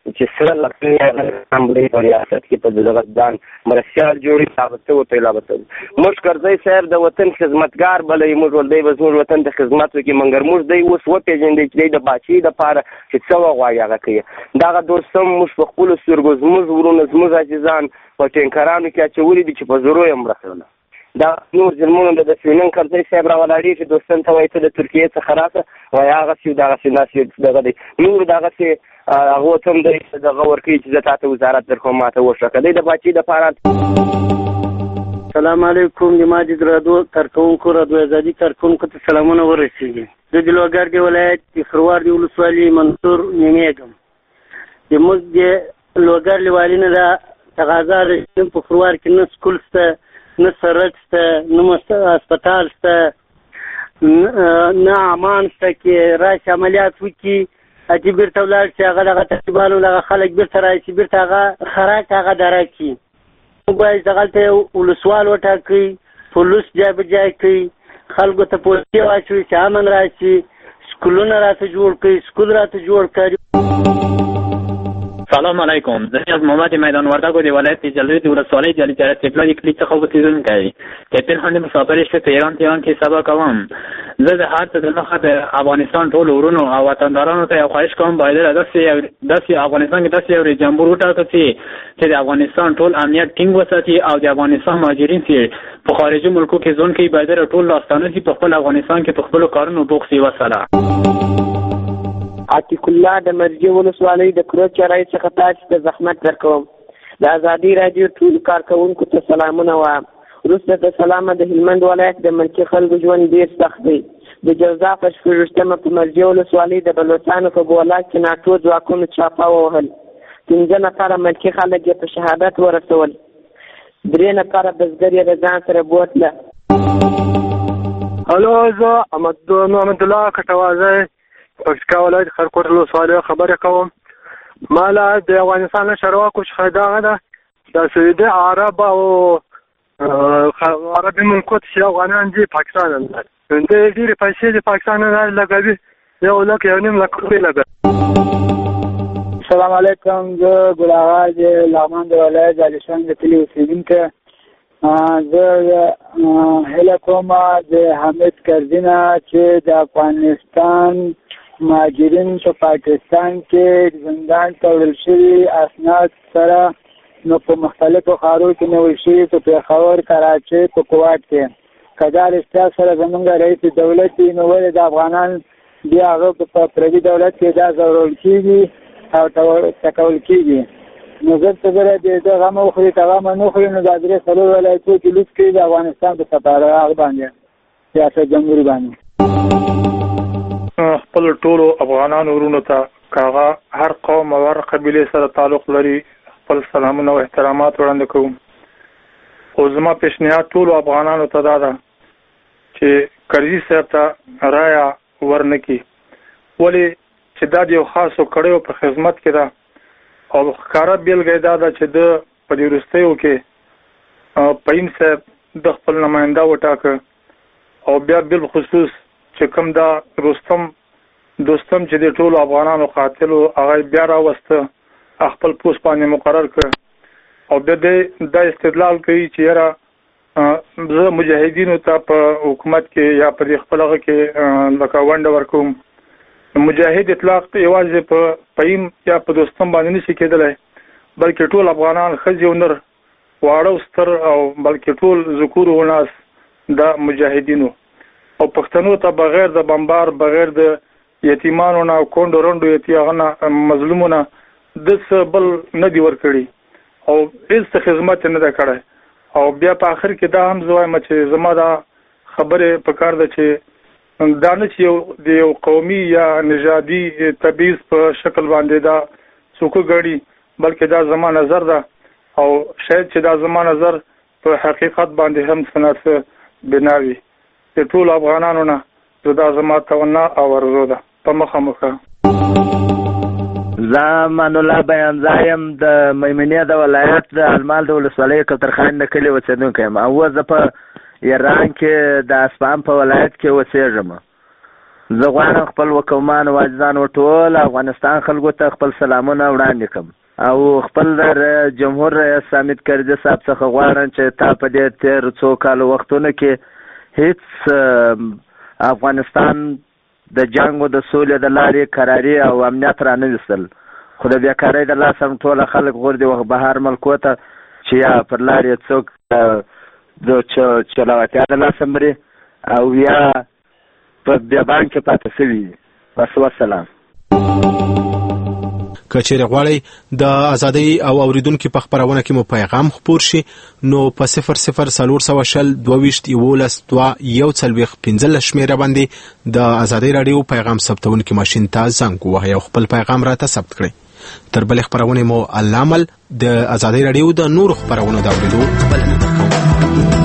چې سره لکه اسمبلی په ریاست کې په دغه ځان مرستیال جوړي ثابت او ته لابد موږ کرځي صاحب د وطن خدمتګار بلې موږ ولدی بس موږ وطن ته خدمت وکړي منګر موږ دی اوس و پیژندې چې د باچی د پاره چې څو غواړي هغه کوي دا دوستم موږ په خپل سترګو زموږ ورونه زموږ عزیزان په ټینکرانو کې اچولي دي چې په زورو یې مرسته دا نور ظلمونه د سوینن کرځي صاحب راولاړي چې دوستان ته وایي ته د ترکیې څخه راځه وایي هغه چې دغه چې ناسي دغه دی نور دغه چې هغه تم دی دغه ورکی چې د تاسو وزارت در کوم ماته وشکه دی د باچی د پاره. السلام علیکم د ماجد رادو کارکونکو رادو ازادي کارکونکو ته سلامونه ورسیږي. د دلوګر دی ولایت د خروار دی ولسوالي منصور نیمېګم د موږ د لوګر لیوالینه دا تقاضا رسیم په خروار کې نه سکول سته نه سرک شته نه هسپتال شته نه امان شته کې راشي عملیات وکړي چې بیرته ولاړ شي هغه دغه طالبانو دغه خلک بیرته راشي بیرته هغه خوراک هغه دره کړي موږ باید دغلته ولسوال وټاکئ پولیس جابجا کړي خلکو ته پولیسي واچوي چې امن راشي سکولونه راته جوړ کړي سکول راته جوړ کړي. سلام علیکم زه از محمد میدان وردګو د ولایت جلوی د ولسوالۍ جلی جره تپلای کلی څخه اوسیدونکی چې په هند مسافر شته ایران تهران کې سبا کوم زه د هر څه د مخه د افغانستان ټول ورونو او وطندارانو ته خواهش کوم باید داسې داسې افغانستان کې داسې یو جمهور وټاکي چې د افغانستان ټول امنیت ټینګ وساتي او د افغانستان مهاجرین چې په خارجي ملکو کې ځون کې باید ټول لاستانه چې په خپل افغانستان کې په خپل کارونو بوخسي وساله. عتیق الله د مرجی ولسوالۍ د کروچ چرای څخه تاسو ته زحمت درکوم. د ازادي رادیو ټول کارکونکو ته سلامونه وایم. وروسته د سلامه د هلمند ولایت د ملکي خلکو ژوند ډیر سخت دی. د جوزا په شپږشتمه په مرجی ولسوالۍ د بلوچستان په ګولا کې ناټو ځواکونو چاپه ووهل. پنځه نفره ملکي خلک یې په شهادت ورسول. درې نفره بزګر یې د ځان سره بوتله. هلو زه احمد محمد الله کټوازی پکتیکا ولایت خرکوټ ولسوالۍ خبرې کوم. مالا د افغانستان چارواکو څخه دغه ده د سعودي عرب او عربي ملکو چې افغانان دي پاکستان هم ده د ډېرې پیسې د پاکستان نه لګوي یو لک یو نیم لک روپۍ لګوي. السلام علیکم زه ګل آغا د لغمان د ولایت د علیشان د کلي اوسېدونکی زه هیله کوم د حامد کرزي نه چې د افغانستان مهاجرین په پاکستان کې زندان ته وړل شوي اسناد سره نو په مختلفو ښارونو کې نیول شوي په پېښور کراچۍ په کوټ کې که دا رښتیا سره زموږ رئیس دولت وي نو ولې د افغانان بیا هغه په پردي دولت کې دا ځورول کېږي او ټکول کېږي نو زه ته زره د ده غم وخوري که غم ونه خوري نو دا درې څلور ولایتو کې لوټ کړي د افغانستان په سفاره هغه باندې ریاست جمهوري باندې خپل ټولو افغانانو ورونو ته کاغه هر قوم او هر قبیله سره تعلق لري خپل سلامونه او احترامات وړاندې کوم او زما پیشنهاد ټولو افغانانو ته دا ده چې کرزي صاحب ته رایا ورنکي ولې چې دا د یو خاصو کړیو په خدمت کې ده او ښکاره بیلګه دا ده چې د په دې وروستیو کې پاین صاحب د خپل نماینده وټاکه او بیا بالخصوص چې کوم دا رستم دوستم چې د ټولو افغانانو قاتل هغه بیا راوسته خپل پوسټ باندې مقرر کړ او بیا د استدلال کوي چې یاره زه مجاهدینو ته په حکومت کې یا په خپل هغه کې لکه ونډه ورکوم. مجاهد اطلاق یوازې په پایم یا په دوستم باندې نشي کېدلی بلکې ټول افغانان ښځې او نر واړه ستر او بلکې ټول ذکور و ناس د مجاهدینو او پښتنو ته بغیر د بمبار بغیر د یتیمانو نه کونډو رونډو یتیغه مظلومونه د څه بل نه دی ورکړي او هیڅ خدمت نه ده کړی او بیا په آخر کې دا هم زه وایم چې زما دا خبرې په کار ده چې دا نه چې یو د یو قومي یا نژادي تبعیض په شکل باندې دا څوک ګړي بلکې دا زما نظر ده او شاید چې دا زما نظر په حقیقت باندې هم څه بنا وي. د ټولو افغانانو نه زه دا زما تمنا او ارزو ده په مخه مخه. زه امان الله بیانزا یم د میمنې د ولایت د المال د ولسوالۍ کلترخان د کلي اوسېدونکی یم او زه په ایران کې د اصفهان په ولایت کې اوسېږم زه غواړم خپل وکومان او عزیزان او ټول افغانستان خلکو ته خپل سلامونه وړاندې کړم او خپل د جمهور رئیس حامد کرزي صاحب څخه غواړم چې تا په دې تېر څو کالو وختونو کې هیڅ افغانستان د جنګ او د سولې د لارې قراري او امنیت را نه وستل، خو د بیکارۍ د لاسه هم ټوله خلک غورځي وخت بهر ملکو ته چې یا پر لارې څوک د چلاوتیا د لاسه مري او یا په بیابان کې پاتې شوي. بس وسلام. که چیرې غواړئ د ازادۍ او اوریدونکو په خپرونه کې مو پیغام خپور شي نو په صفر صفر څلور سوه شل دوه ویشت یولس دوه یو څلوېښت پنځلس شمېره باندې د ازادۍ راډیو پیغام ثبتونکي ماشین ته زنګ ووهئ او خپل پیغام راته ثبت کړئ. تر بلې خپرونې مو الله مل د ازادۍ راډیو د نورو خپرونو د اوریدو بلنه درکوم.